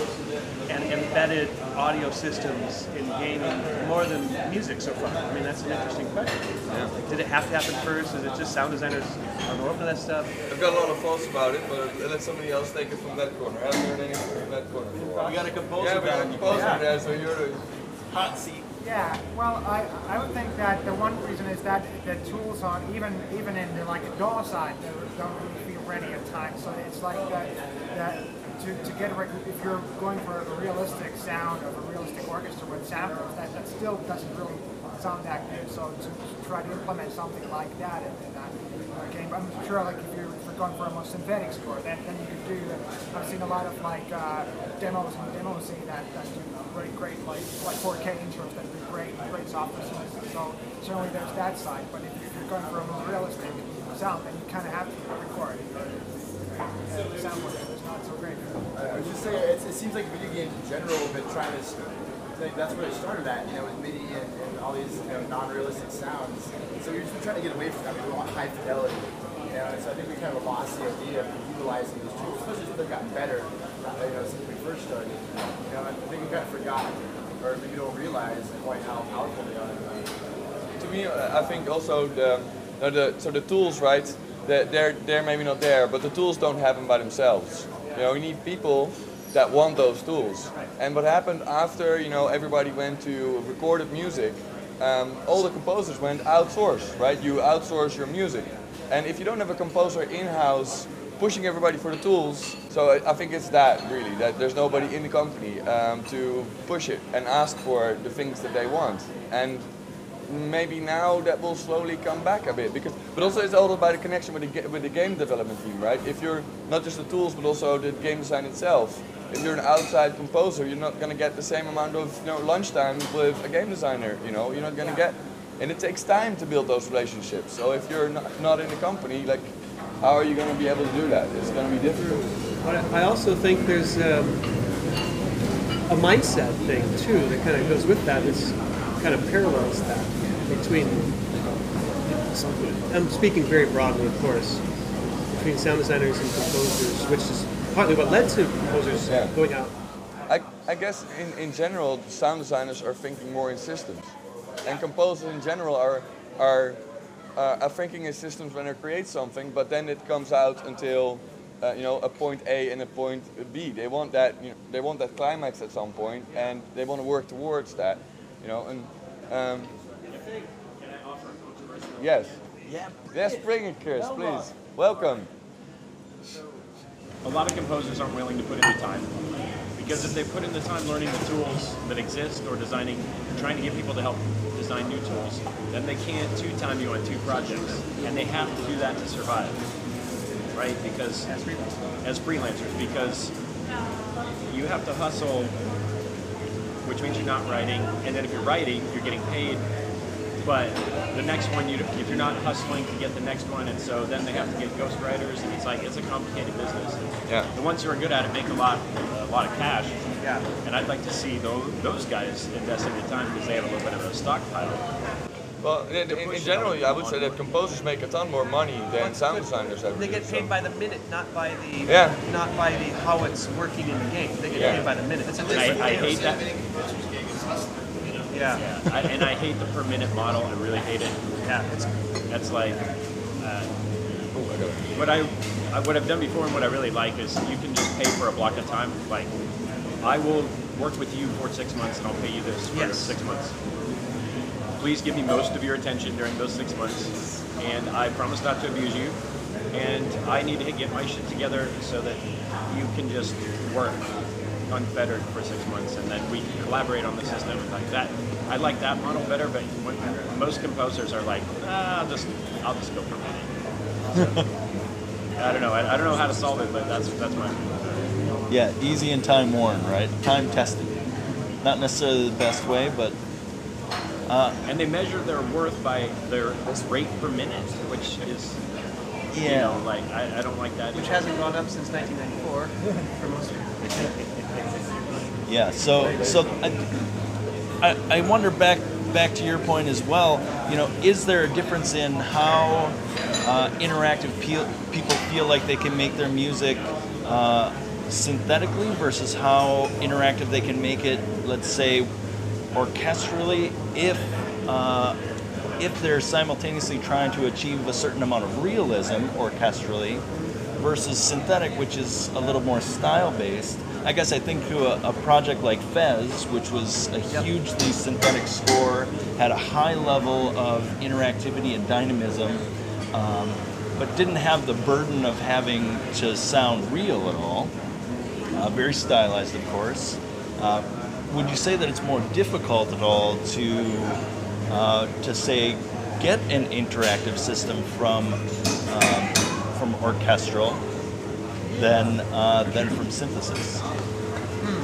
and embedded audio systems in gaming more than music so far? I mean, that's an interesting question. Yeah. Did it have to happen first? Is it just sound designers are more open to that stuff? I've got a lot of thoughts about it, but let somebody else take it from that corner. I haven't heard anything from that corner for a while. We got a composer Yeah, we got a down. composer Yeah. there, so you're the hot seat. Yeah, well, I, I would think that the one reason is that the tools on even even in the like a D A W side they don't really feel ready at times. So it's like that that to, to get re- if you're going for a realistic sound of a realistic orchestra with samples, that, that still doesn't really sound that good. So to, to try to implement something like that in, in that uh, game, I'm sure like if you're, if you're going for a more synthetic score, then, then you could do. I've seen a lot of like uh, demos and demo scene that, that do great, great like like four K intros that do great, great software solutions. So certainly there's that side. But if, if you're going for a more realistic sound, then you kind of have to record. Uh, the sound work is not so great. I was just saying, it, it seems like video games in general have been trying to, like, that's where it started at, you know, with MIDI and, and all these, you know, non-realistic sounds. So we've just been trying to get away from that. We want high fidelity, you know, and so I think we kind of lost the idea of utilizing these tools, especially as they've gotten better, you know, since we first started. You know, I think we kind of forgot, or maybe don't realize quite how powerful they are. To me, I think also the, no, the so the tools, right? They're, they're they're maybe not there, but the tools don't happen by themselves. You know, you need people that want those tools. And what happened after, you know, everybody went to recorded music, um, all the composers went outsource, right? You outsource your music, and if you don't have a composer in-house pushing everybody for the tools, so I, I think it's that really that there's nobody in the company um, to push it and ask for the things that they want. And maybe now that will slowly come back a bit, because but also it's all about the connection with the with the game development team, right? If you're not just the tools but also the game design itself, if you're an outside composer, you're not going to get the same amount of, you know, lunchtime with a game designer. You know, you're not going to get, and it takes time to build those relationships. So if you're not, not in the company, like, how are you going to be able to do that? It's going to be difficult. But I also think there's um, a mindset thing too that kind of goes with that. It's kind of parallels that between, I'm speaking very broadly, of course, between sound designers and composers, which is partly what led to composers Yeah. going out. I, I guess in, in general, sound designers are thinking more in systems, and composers in general are are uh, are thinking in systems when they create something, but then it comes out until uh, you know, a point A and a point B. They want that, you know, they want that climax at some point, and they want to work towards that, you know. And um, yes, yeah, yes, bring it, Chris, please. Welcome. A lot of composers aren't willing to put in the time, because if they put in the time learning the tools that exist or designing, trying to get people to help design new tools, then they can't two-time you on two projects, and they have to do that to survive, right? Because as freelancers, as freelancers, because you have to hustle which means you're not writing. And then if you're writing, you're getting paid. But the next one, you if you're not hustling to get the next one, and so then they have to get ghostwriters, and it's like it's a complicated business. Yeah. The ones who are good at it make a lot, a lot of cash. Yeah. And I'd like to see those those guys investing the time because they have a little bit of a stockpile. Well, in, in, in general, I would say that composers make a ton more money than sound designers ever They do, get paid so. by the minute, not by the Yeah. not by the how it's working in the game. They get Yeah. paid by the minute. It's a I, different I game. hate that. Yeah. Yeah. I, and I hate the per minute model. I really hate it. Yeah. It's that's like uh, what I, I what I've done before and what I really like is you can just pay for a block of time. Like I will work with you for six months and I'll pay you this for Yes. six months. Please give me most of your attention during those six months, and I promise not to abuse you. And I need to get my shit together so that you can just work unfettered for six months, and then we can collaborate on the system. Like that, I like that model better. But when, most composers are like, ah, I'll just, I'll just go for a minute. So, I don't know. I, I don't know how to solve it, but that's that's my. Yeah, easy and time worn, right? Time tested. Not necessarily the best way, but. Uh, and they measure their worth by their rate per minute, which is, yeah, you know, like I, I don't like that. Which either. hasn't gone up since nineteen ninety-four for most people. Yeah. So, so I, I, I wonder back back to your point as well. You know, is there a difference in how uh, interactive pe- people feel like they can make their music uh, synthetically versus how interactive they can make it? Let's say orchestrally, if uh, if they're simultaneously trying to achieve a certain amount of realism orchestrally versus synthetic, which is a little more style based. I guess I think to a, a project like Fez, which was a hugely synthetic score, had a high level of interactivity and dynamism, um, but didn't have the burden of having to sound real at all. Uh, very stylized, of course. Uh, Would you say that it's more difficult at all to, uh, to say, get an interactive system from um, from orchestral than uh, than from synthesis? Hmm.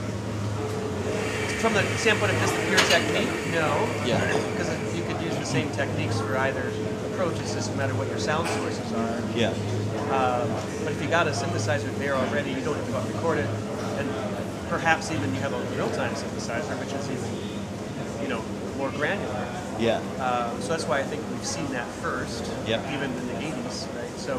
From the standpoint of just the pure technique, no. Yeah. Because you could use the same techniques for either approach. It's just no matter what your sound sources are. Yeah. Um, but if you got a synthesizer there already, you don't have to go out and record it, and perhaps even you have a real-time synthesizer, which is even, you know, more granular. Yeah. Uh, so that's why I think we've seen that first, Yep. even in the eighties, right? So,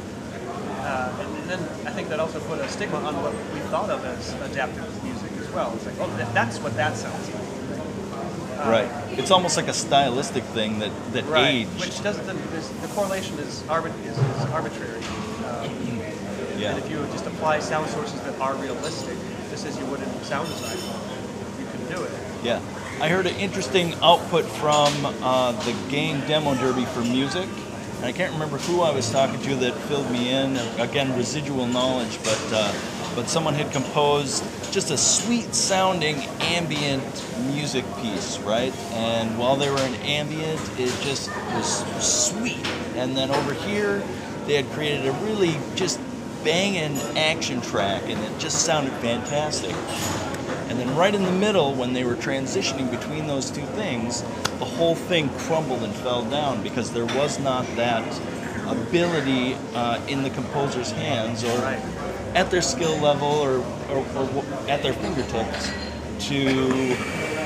uh, and, and then I think that also put a stigma on what we thought of as adaptive music as well. It's like, oh, that, that's what that sounds like. Uh, Right. It's almost like a stylistic thing that that right. age. Which doesn't. There's, the correlation is, arbit- is, is arbitrary. Um, Yeah. And if you just apply sound sources that are realistic, just as you would in sound design, you can do it. Yeah. I heard an interesting output from uh, the game Demo Derby for music. And I can't remember who I was talking to that filled me in. Again, residual knowledge, but uh, but someone had composed just a sweet sounding ambient music piece, right? And while they were in ambient, it just was sweet. And then over here, they had created a really just banging action track, and it just sounded fantastic. And then right in the middle, when they were transitioning between those two things, the whole thing crumbled and fell down because there was not that ability uh, in the composer's hands or Right. at their skill level or, or, or at their fingertips to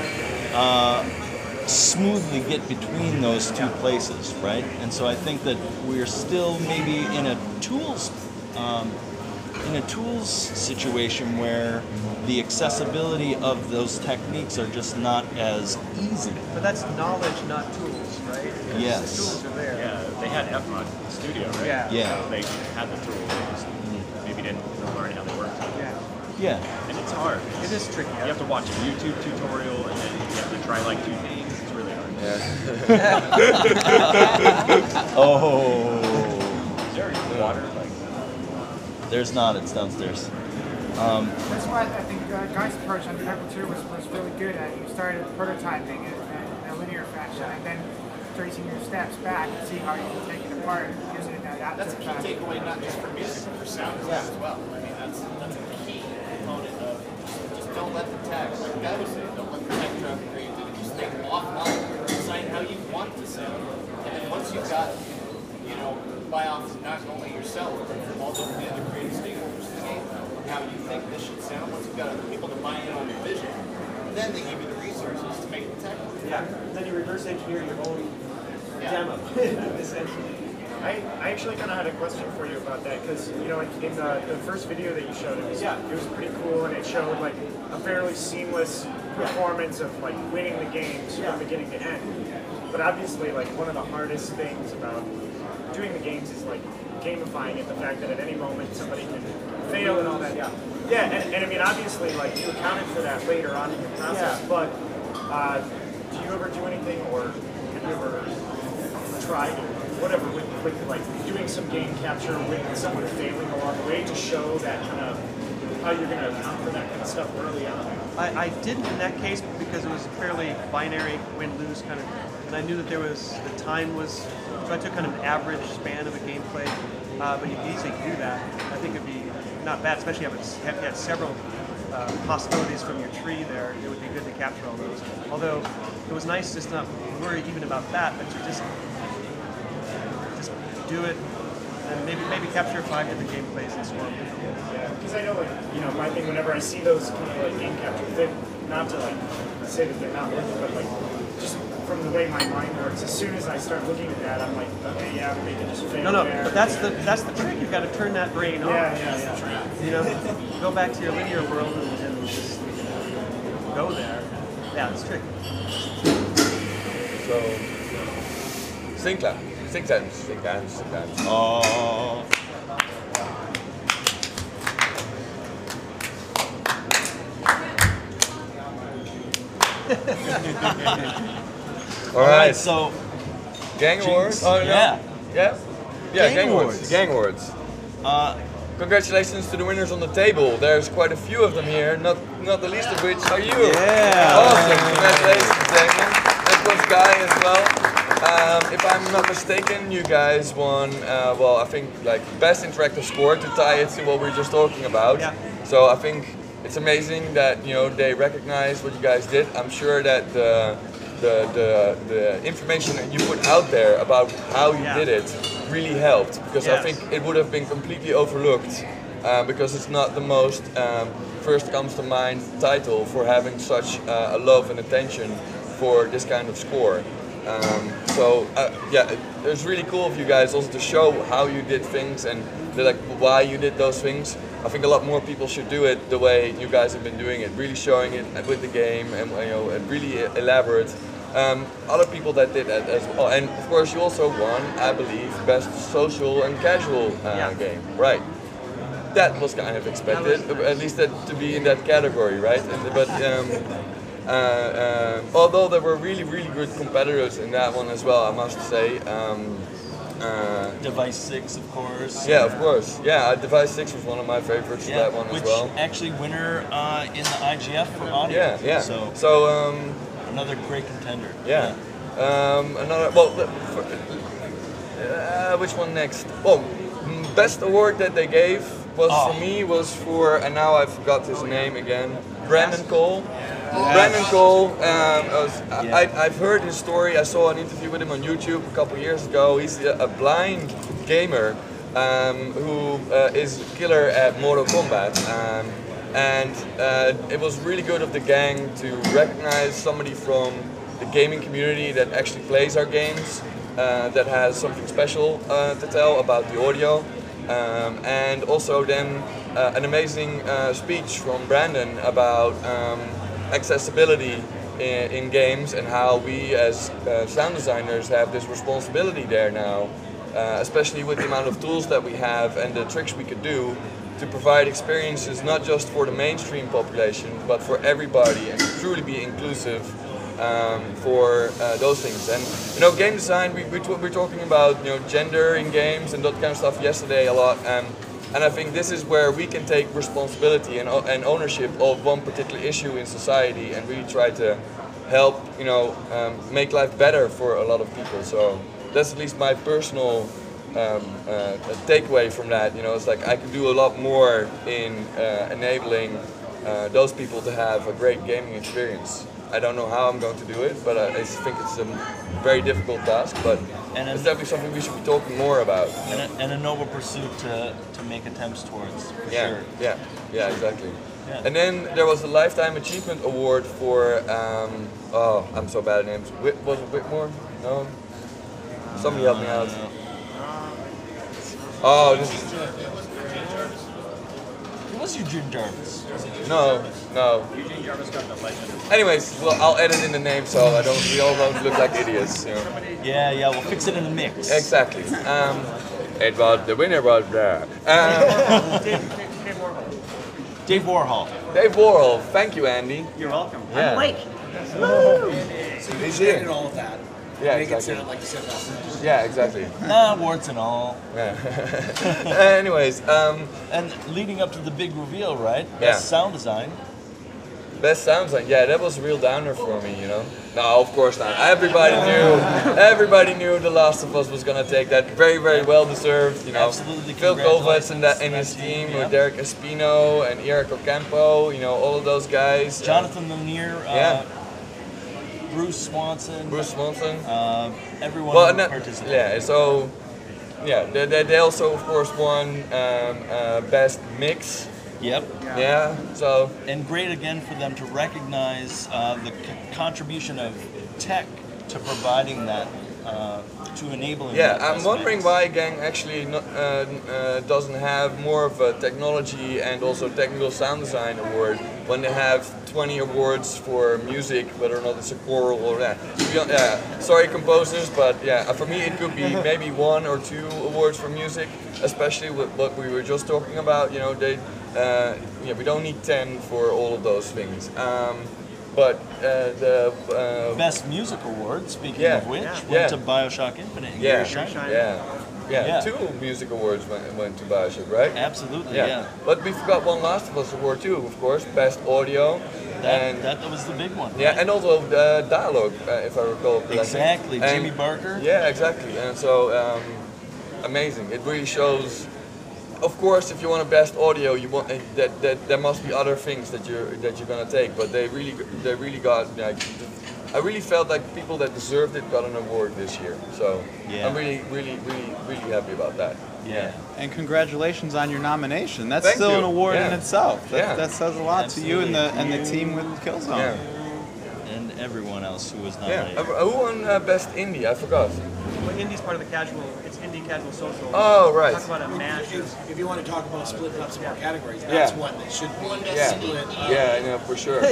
uh, smoothly get between those two places, right? And so I think that we're still maybe in a tools um, in a tools situation where the accessibility of those techniques are just not as easy. But that's knowledge, not tools, right? Because Yes. The tools are there. Yeah, they had F M O D Studio, right? Yeah. Yeah. So they had the tools. They just maybe didn't learn how they worked. Yeah. Yeah. And it's hard. It is tricky. You have to watch a YouTube tutorial and then you have to try like two things. It's really hard. Oh. Is there water? Like, There's not. It's downstairs. Um, That's why I think uh, Guy's approach on Pebble two was, was really good at. You started prototyping it in a linear fashion and then tracing your steps back and seeing how you can take it apart and using it in that That's a key fashion. takeaway, not just for music, but for sound design as well. I mean, that's that's a key component of just don't let the text, like Guy was saying, offline, design how you want to sound. And then once you've got, you know, buy-off not only yourself, but from all the other creative stakeholders in the game, how you think this should sound. Once you've got other people to buy in on your vision, then they give you the resources to make the tech. Yeah. Then you reverse engineer your own Yeah. demo, essentially. I, I actually kind of had a question for you about that because, you know, in, in the, the first video that you showed, it was, Yeah. it was pretty cool and it showed like a fairly seamless performance of like winning the games Yeah. from beginning to end. But obviously, like one of the hardest things about doing the games is like gamifying it, the fact that at any moment somebody can fail and all that. Yeah, yeah, and, and I mean, obviously, like you accounted for that later on in your process, Yeah. but uh, do you ever do anything or have you ever tried whatever with, with like doing some game capture with someone failing along the way to show that kind of how you're going to account for that kind of stuff early on? I, I didn't in that case because it was fairly binary, win-lose kind of, and I knew that there was, the time was, so I took kind of an average span of a gameplay, uh, but you could easily do that. I think it'd be not bad, especially if it's- if you had several uh, possibilities from your tree there, it would be good to capture all those. Although, it was nice just not worry even about that, but to just, just do it, and maybe maybe capture five different gameplays and score them. Yeah, because I know, like, you know, my thing whenever I see those kind of like game capture, they, not to like say that they're not working, but like just from the way my mind works, as soon as I start looking at that, I'm like, okay, yeah, they can just fail No, no, there. but that's the that's the trick. You've got to turn that brain on. Yeah, yeah, yeah. You know, go back to your linear world and, and just go there. Yeah, it's tricky. So, sing clap, sing dance, sing dance, sing dance. Oh. All right, so gang awards. Jinx. Oh no. Yeah. Yeah. Yeah. Gang Gang, awards. awards. Gang awards. Uh, Congratulations to the winners on the table. There's quite a few of them here. Not not the least of which are you. Yeah. Awesome. Congratulations, Damien. That was Guy as well. Um, if I'm not mistaken, you guys won. Uh, well, I think like best interactive score to tie it to what we were just talking about. Yeah. So I think it's amazing that you know they recognize what you guys did. I'm sure that the the the, the information that you put out there about how you Yeah. did it really helped because I Yes. think it would have been completely overlooked uh, because it's not the most um, first comes to mind title for having such uh, a love and attention for this kind of score. Um, so uh, yeah, it, it was really cool of you guys also to show how you did things and the, like why you did those things. I think a lot more people should do it the way you guys have been doing it, really showing it with the game and you know and really elaborate. Um, other people that did that as well, and of course you also won, I believe, best social and casual uh, Yeah. game, right? That was kind of expected, That was nice. at least that to be in that category, right? And, but um, uh, uh, although there were really, really good competitors in that one as well, I must say. Um, uh, Device six, of course. yeah, of course. Yeah, Device six was one of my favorites. Yeah, That one which as well. actually winner uh, in the I G F for audio. Yeah, yeah. So, So. Um, another great contender. Yeah. Um, another. Well, the- for, uh, which one next? Well, mm, best award that they gave was Oh. for me was for, and now I forgot his name again. Brandon Cole. Brandon Cole. Um, was, I, I've heard his story. I saw an interview with him on YouTube a couple years ago. He's a, a blind gamer um, who uh, is a killer at Mortal Kombat. Um, and uh, it was really good of the gang to recognize somebody from the gaming community that actually plays our games, uh, that has something special uh, to tell about the audio, um, and also then uh, an amazing uh, speech from Brandon about um, accessibility in, in games and how we as uh, sound designers have this responsibility there now, uh, especially with the amount of tools that we have and the tricks we could do to provide experiences not just for the mainstream population, but for everybody, and to truly be inclusive um, for uh, those things. And you know, game design, we, we t- we're talking about you know gender in games and that kind of stuff yesterday a lot. Um, and I think this is where we can take responsibility and, o- and ownership of one particular issue in society and really try to help you know um, make life better for a lot of people. So that's at least my personal Um, uh, a takeaway from that. You know, it's like I can do a lot more in uh, enabling uh, those people to have a great gaming experience. I don't know how I'm going to do it, but I, I think it's a very difficult task. But And it's an- definitely something we should be talking more about. And a, and a noble pursuit to, to make attempts towards, for Yeah, sure. yeah, yeah, exactly. Yeah. And then there was the Lifetime Achievement Award for, um, oh, I'm so bad at names. Whit, was it Whitmore? No? Somebody help me out. Oh, this is... Who was Eugene Jarvis? No, no. Eugene Jarvis got the legend. Anyways, well, I'll edit in the name so I don't. We all don't look like idiots. You know? Yeah, yeah, we'll fix it in the mix. Exactly. Um, it was the winner was there. Um, Dave Warhol. Dave Warhol. Thank you, Andy. You're welcome. Yeah. I'm Mike. So you He's created here. all of that. Yeah, Make exactly. it sound like you said that. Yeah, exactly. Nah, warts and all. Yeah. Anyways, um, and leading up to the big reveal, right? Yeah. Best sound design. Best sound design. Yeah, that was a real downer for me, you know. No, of course not. Everybody knew. Everybody knew The Last of Us was gonna take that. Very, very well deserved. You know, Absolutely. Phil Kovacs and that in Congratulations his to that team team, with yeah. Derek Espino and Eric Ocampo. You know, all of those guys. Jonathan Lanier. Uh, Yeah. Bruce Swanson. Bruce Swanson. Uh, everyone Well, who no, participated. yeah. So, yeah, they, they, they also of course won um, uh, best mix. Yep. Yeah. So. And great again for them to recognize uh, the c- contribution of tech to providing that, uh, to enabling. Yeah, that I'm best wondering mix. why Gang actually not, uh, uh, doesn't have more of a technology and also technical sound design award when they have twenty awards for music, whether or not it's a choral or that. To be hon- yeah, sorry composers, but yeah, for me it could be maybe one or two awards for music, especially with what we were just talking about. You know, they, uh, yeah, we don't need ten for all of those things. Um, But uh, the uh, Best Music Award, speaking Yeah. of which, Yeah. went Yeah. to Bioshock Infinite. and yeah, Gary Scheiner. yeah, yeah, Yeah. Two music awards went, went to Bioshock, right? Absolutely, yeah. But we forgot one Last of Us award too, of course, best audio. That, and that was the big one. yeah, and also the dialogue, uh, if I recall correctly. Exactly, And- Jimmy Barker. Yeah, exactly. And so um, amazing. It really shows. Of course, if you want a best audio, you want uh, that, that there must be other things that you're that you're gonna take. But they really they really got like. I really felt like people that deserved it got an award this year. So Yeah. I'm really really really really happy about that. Yeah. And congratulations on your nomination. That's Thank still you. an award Yeah. in itself. That, Yeah. that says a lot to you and the and the team with Killzone. Yeah. And everyone else who was Yeah. nominated. Uh, Who won uh, best indie? I forgot. Well, indie's part of the casual. It's indie casual social. Oh, right. Talk about a mash. If you, if you want to talk about splitting up some more categories, Yeah. that's one that should be Yeah, split up. yeah, I know for sure.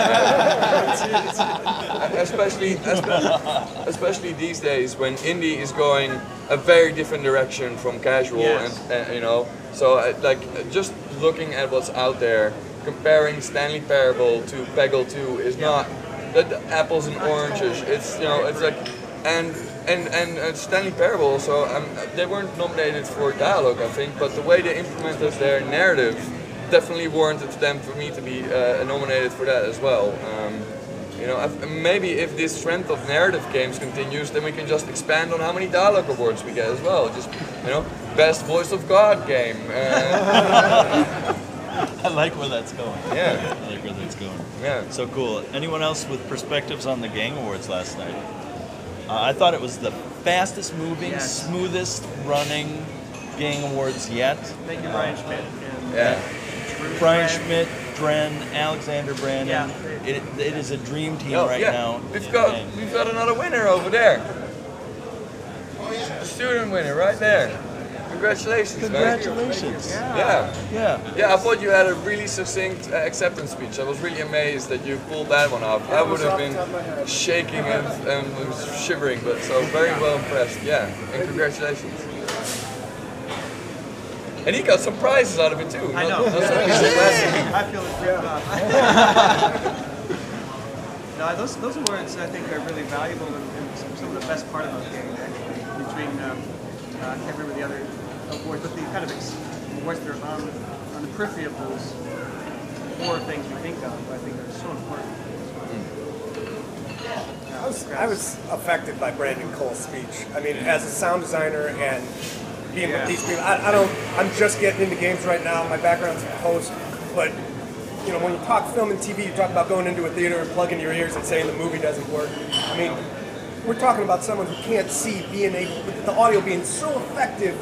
especially, especially, especially these days when indie is going a very different direction from casual, Yes. and, and you know. So uh, like uh, just looking at what's out there, comparing Stanley Parable to Peggle two is not the, the apples and oranges. It's you know it's like and. And and uh, Stanley Parable also, um, they weren't nominated for dialogue, I think, but the way they implemented their narrative definitely warranted them for me to be uh, nominated for that as well. Um, you know, I've, maybe if this strength of narrative games continues, then we can just expand on how many dialogue awards we get as well. Just you know, best voice of God game. Uh, I like where that's going. Yeah. I like where that's going. Yeah. So cool. Anyone else with perspectives on the Gang Awards last night? Uh, I thought it was the fastest moving, Yes. smoothest running Gang Awards yet. Thank you, Brian Schmidt. And, yeah. Brian Schmidt, Dren, Alexander Brandon. Yeah. It, it is a dream team Oh, right yeah. now. We've got we've got another winner over there. The student winner right there. Congratulations, man. Congratulations. Yeah. Yeah. Yeah, I thought you had a really succinct uh, acceptance speech. I was really amazed that you pulled that one off. I would have been shaking and, and shivering, but so very well impressed. Yeah, and congratulations. And he got some prizes out of it too. I Not- know. not only his blessing. I feel it. Yeah. No, those those awards I think are really valuable and, and some, some of the best part of those games actually. Between um, uh, I can't remember the other awards, but the kind of ex- awards that are on on the periphery of those four things you think of, I think are so important. I was, I was affected by Brandon Cole's speech. I mean, as a sound designer and being Yeah. with these people, I, I don't, I'm just getting into games right now. My background's in post, but you know, when you talk film and T V, you talk about going into a theater and plugging your ears and saying the movie doesn't work. I mean, we're talking about someone who can't see being able, with the audio being so effective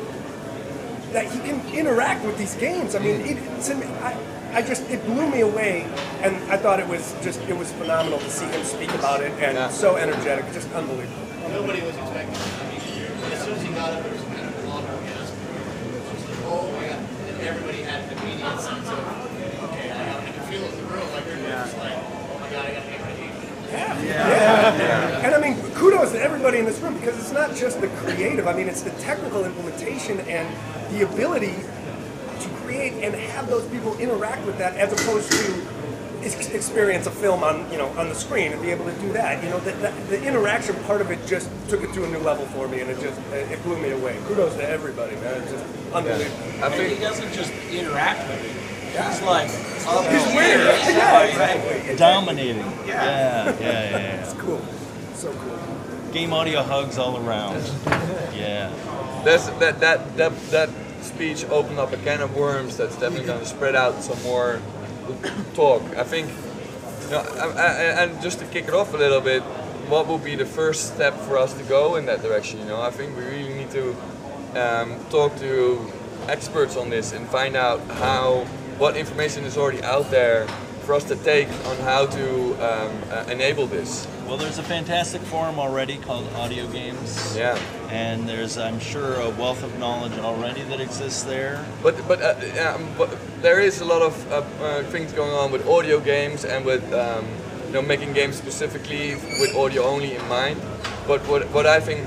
that he can interact with these games. I mean, it, it's, I, I just, it blew me away, and I thought it was just, it was phenomenal to see him speak about it, and Yeah. so energetic, just unbelievable. Nobody was expecting it. I mean, as soon as he got up, there was kind of a lot of gasp. It was just like, oh my god. And everybody had an immediate sense of, okay, I, I can feel it in the room. Like, everybody was like, oh my god, I gotta get ready. Yeah. Yeah. yeah. And I mean, kudos to everybody in this room, because it's not just the creative, I mean, it's the technical implementation and the ability to create and have those people interact with that, as opposed to ex- experience a film on, you know, on the screen and be able to do that. You know, the, the, the interaction part of it just took it to a new level for me, and it just, it blew me away. Kudos to everybody, man. It's just unbelievable. I think he doesn't just interact with it. He's like, oh, he's winning. Yeah, exactly. Dominating. Yeah. Yeah, yeah, yeah. It's cool. So cool. Game audio hugs all around. Yeah. That's, that, that, that, that speech opened up a can of worms that's definitely going to spread out some more talk. I think, you know, I, I, and just to kick it off a little bit, what would be the first step for us to go in that direction? You know, I think we really need to um, talk to experts on this and find out how, what information is already out there for us to take on how to um, uh, enable this. Well, there's a fantastic forum already called Audio Games. Yeah. And there's, I'm sure, a wealth of knowledge already that exists there. But but, uh, um, but there is a lot of uh, uh, things going on with audio games and with um, you know, making games specifically with audio only in mind. But what what I think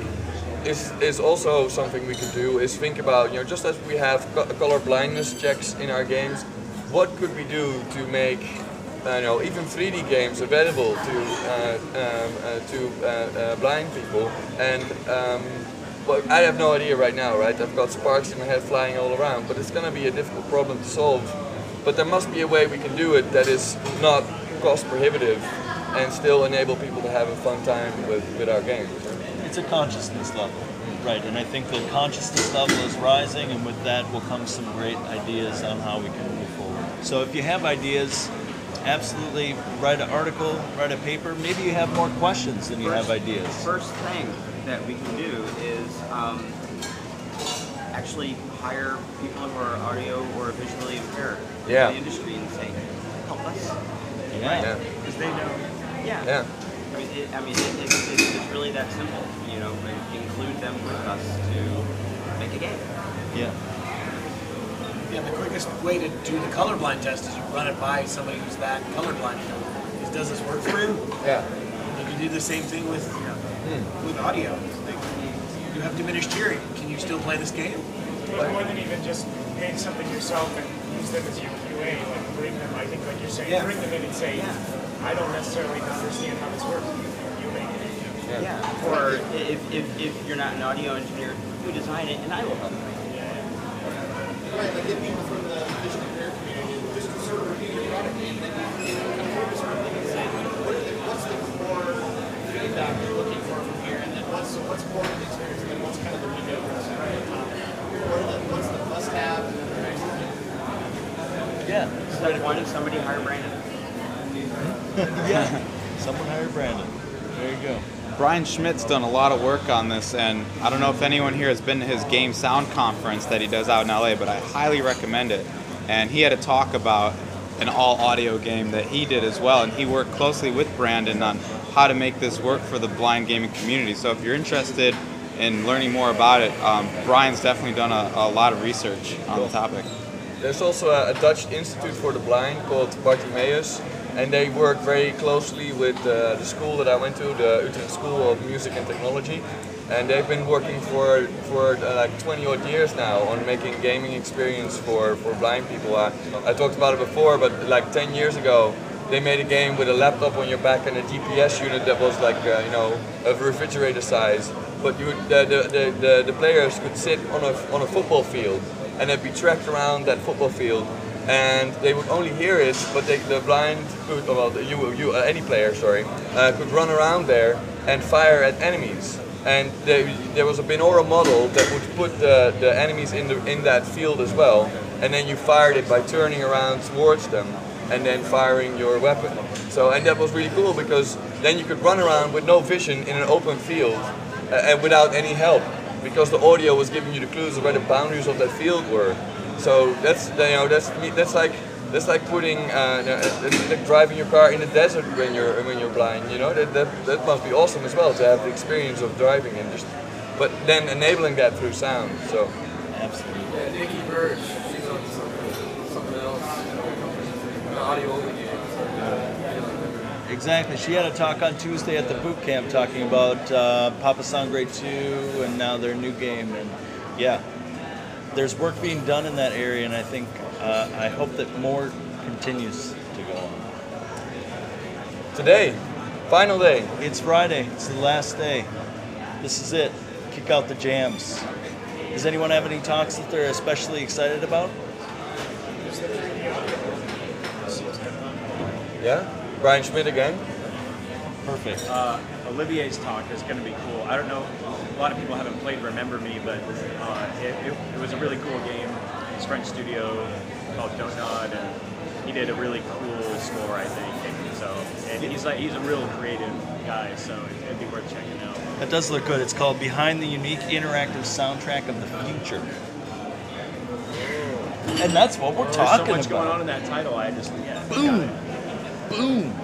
is is also something we could do is think about, you know, just as we have co- color blindness checks in our games, what could we do to make uh, you know, even three D games available to uh, um, uh, to uh, uh, blind people? And um, well, I have no idea right now, right? I've got sparks in my head flying all around, but it's going to be a difficult problem to solve. But there must be a way we can do it that is not cost prohibitive and still enable people to have a fun time with, with our games. It's a consciousness level, right? And I think the consciousness level is rising, and with that will come some great ideas on how we can move forward. So if you have ideas, absolutely write an article, write a paper. Maybe you have more questions than you have ideas. First thing that we can do is um, actually hire people who are audio or visually impaired Yeah. in the industry and say, help us. Yeah. Because they know. Yeah. Yeah. I mean, it, I mean, it, it, it's, it's really that simple. You know, like, include them with us to make a game. Yeah. Yeah, the quickest way to do the colorblind test is you run it by somebody who's that colorblind. Is, does this work for you? Yeah. You can do the same thing with you know, Hmm. with audio. Like, you have diminished hearing. Can you still play this game? But more than even just paint something yourself and use them as your Q A, like bring them, I think like you're saying, Yeah. bring them in and say, I don't necessarily understand how this works. You make it. Yeah. Or if, if, if you're not an audio engineer, you design it and I will help you. Right, like get people from the visually impaired community just to sort of review your product and then you know, come forward with something and say, what are the, what's the core feedback you're looking for from here, and then what's what's core of the experience, and then what's kind of the windows, right? Um, what are the, what's the must-have, and then the nice thing. Yeah. Step one, somebody hire Brandon. Yeah. Someone hire Brandon. There you go. Brian Schmidt's done a lot of work on this, and I don't know if anyone here has been to his Game Sound conference that he does out in L A, but I highly recommend it. And he had a talk about an all-audio game that he did as well, and he worked closely with Brandon on how to make this work for the blind gaming community. So if you're interested in learning more about it, um, Brian's definitely done a, a lot of research on the topic. There's also a, a Dutch Institute for the Blind called Bartimeus, and they work very closely with uh, the school that I went to, the Utrecht School of Music and Technology, and they've been working for for uh, like twenty odd years now on making gaming experience for, for blind people. Uh, I talked about it before, but like ten years ago, they made a game with a laptop on your back and a G P S unit that was like uh, you know, a refrigerator size, but you the the, the, the the players could sit on a on a football field and they'd be tracked around that football field. And they would only hear it, but they, the blind could, well, you, you, uh, any player, sorry, uh, could run around there and fire at enemies. And they, there was a binaural model that would put the, the enemies in the in that field as well. And then you fired it by turning around towards them. and then firing your weapon. So, and that was really cool because then you could run around with no vision in an open field uh, and without any help, because the audio was giving you the clues of where the boundaries of that field were. So that's you know that's that's like that's like putting uh, that's like driving your car in the desert when you're when you're blind. You know that, that that must be awesome as well to have the experience of driving and just, but then enabling that through sound. So absolutely. Yeah, Nikki Birch, she's on something, something else, an audio only game. Exactly. She had a talk on Tuesday at the boot camp talking about uh, Papa Sangre two and now their new game. And yeah, there's work being done in that area, and I think uh, I hope that more continues to go on. Today, final day. It's Friday. It's the last day. This is it. Kick out the jams. Does anyone have any talks that they're especially excited about? Yeah? Brian Schmidt again? Perfect. Uh, Olivier's talk is going to be cool. I don't know, a lot of people haven't played Remember Me, but uh, it, it, it was a really cool game. It's French studio called Don't Nod, and he did a really cool score, I think. And so, and he's like he's a real creative guy, so it'd be worth checking out. That does look good. It's called Behind the Unique Interactive Soundtrack of the Future. And that's what we're There's talking so much about. going on in that title. I just yeah. Boom. Boom.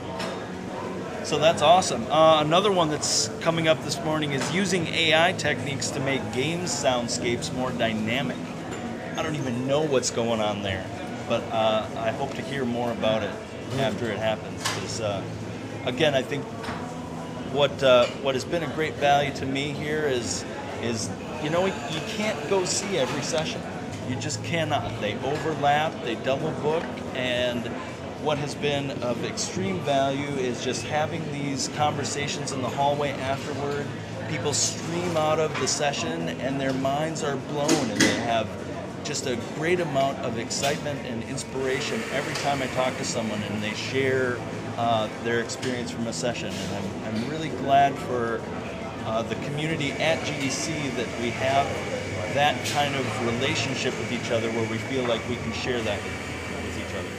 So that's awesome. Uh, another one that's coming up this morning is using A I techniques to make game soundscapes more dynamic. I don't even know what's going on there, but uh, I hope to hear more about it after it happens. Because uh, again, I think what uh, what has been a great value to me here is is you know you can't go see every session. You just cannot. They overlap. They double book, and what has been of extreme value is just having these conversations in the hallway afterward. People stream out of the session and their minds are blown, and they have just a great amount of excitement and inspiration every time I talk to someone and they share uh, their experience from a session. And I'm, I'm really glad for uh, the community at G D C that we have that kind of relationship with each other where we feel like we can share that with each other.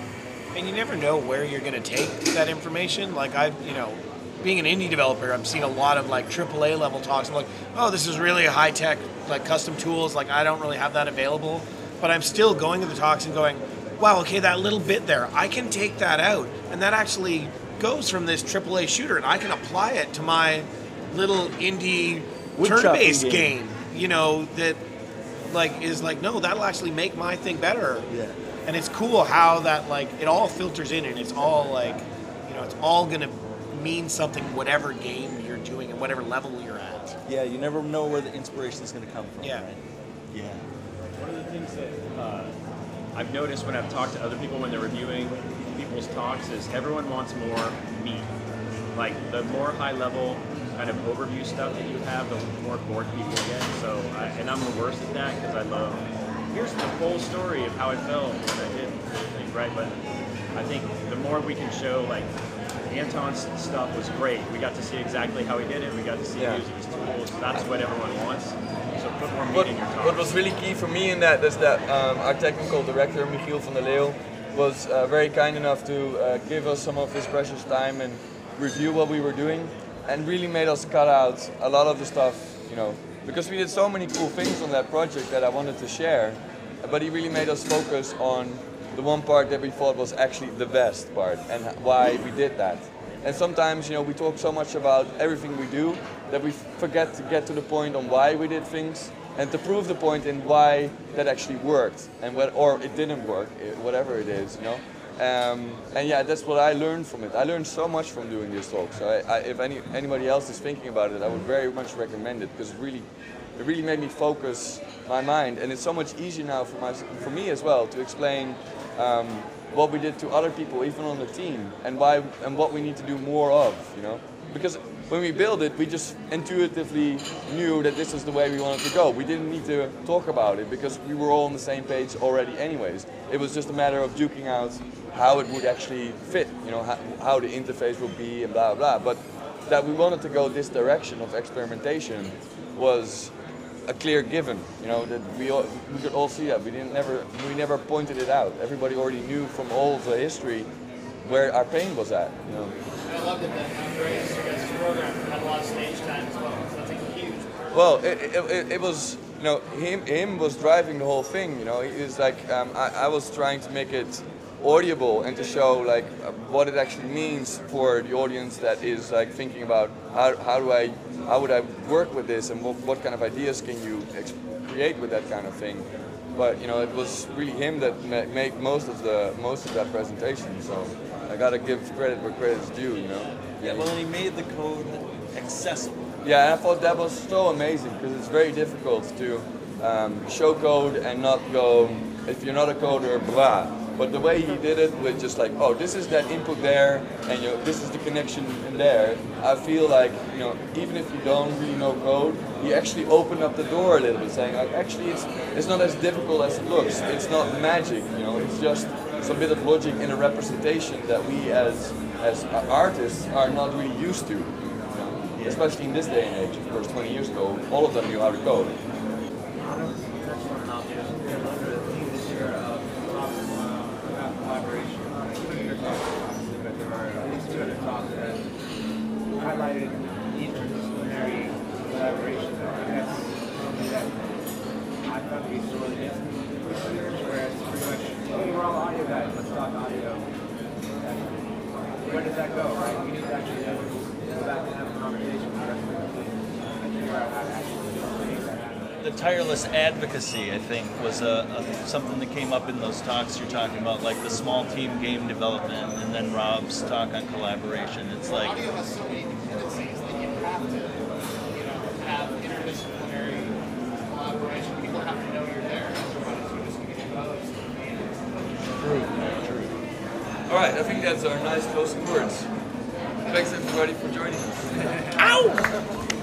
And you never know where you're going to take that information. Like I, you know, being an indie developer, I've seen a lot of like triple A level talks. I'm like, oh, this is really a high tech, like custom tools. Like I don't really have that available, but I'm still going to the talks and going, wow, okay, that little bit there, I can take that out, and that actually goes from this triple A shooter, and I can apply it to my little indie turn-based game. game. You know that, like is like no, that'll actually make my thing better. Yeah. And it's cool how that, like, it all filters in and it's all, like, you know, it's all going to mean something whatever game you're doing and whatever level you're at. Yeah, you never know where the inspiration is going to come from, Yeah. right? Yeah. One of the things that uh, I've noticed when I've talked to other people when they're reviewing people's talks is everyone wants more meat. Like, the more high-level kind of overview stuff that you have, the more bored people get. So, I, and I'm the worst at that because I love... Here's the full story of how I felt when I did everything, right? But I think the more we can show, like, Anton's stuff was great. We got to see exactly how he did it. We got to see Yeah. him using his tools. That's what everyone wants. So put more meat What, in your talk. what was really key for me in that is that um, our technical director, Michiel van der Leeuw, was uh, very kind enough to uh, give us some of his precious time and review what we were doing, and really made us cut out a lot of the stuff, you know, because we did so many cool things on that project that I wanted to share, but he really made us focus on the one part that we thought was actually the best part and why we did that. And sometimes, you know, we talk so much about everything we do that we forget to get to the point on why we did things and to prove the point in why that actually worked and what, or it didn't work, whatever it is, you know. Um, and yeah, that's what I learned from it. I learned so much from doing this talk. So I, I, if any, anybody else is thinking about it, I would very much recommend it because it really, it really made me focus my mind. And it's so much easier now for my, for me as well to explain um, what we did to other people, even on the team, and why and what we need to do more of. You know, because when we built it, we just intuitively knew that this is the way we wanted to go. We didn't need to talk about it because we were all on the same page already anyways. It was just a matter of duking out how it would actually fit, you know, how, how the interface would be and blah, blah. But that we wanted to go this direction of experimentation was a clear given. You know that we all, we could all see that. We didn't never we never pointed it out. Everybody already knew from all the history where our pain was at. You know. And I loved it that Andreas, you guys' program, had a lot of stage time as well. So that's a huge. Well, it, it, it was, you know, him him was driving the whole thing. You know, he was like, um, I, I was trying to make it audible and to show like uh, what it actually means for the audience that is like thinking about how, how do I how would I work with this and what, what kind of ideas can you ex create with that kind of thing. But you know, it was really him that ma made most of the most of that presentation. So I gotta give credit where credit's due. You know. Yeah. Well, and he made the code accessible. Yeah, and I thought that was so amazing because it's very difficult to um, show code and not go, if you're not a coder, blah. But the way he did it with just like, oh, this is that input there, and you know, this is the connection in there. I feel like, you know, even if you don't really know code, he actually opened up the door a little bit, saying like, actually, it's it's not as difficult as it looks. It's not magic, you know. It's just some bit of logic in a representation that we as as artists are not really used to. Especially in this day and age, of course, twenty years ago, all of them knew how to code. Highlighted interdisciplinary collaboration. That's something that I thought we saw in listeners, whereas pretty much, hey, we're all audio guys, let's talk audio. Where does that go, right? We need to actually go back and have a conversation with the rest of the team and figure out how to actually make that happen. The tireless advocacy, I think, was a, a, something that came up in those talks you're talking about, like the small team game development, and then Rob's talk on collaboration. It's like Audio has so many dependencies that you have to, you know, have interdisciplinary collaboration. People have to know you're there. Otherwise, you're just going to get buzzed. True, true. All right, I think that's our nice closing words. Thanks everybody for joining us. Ow!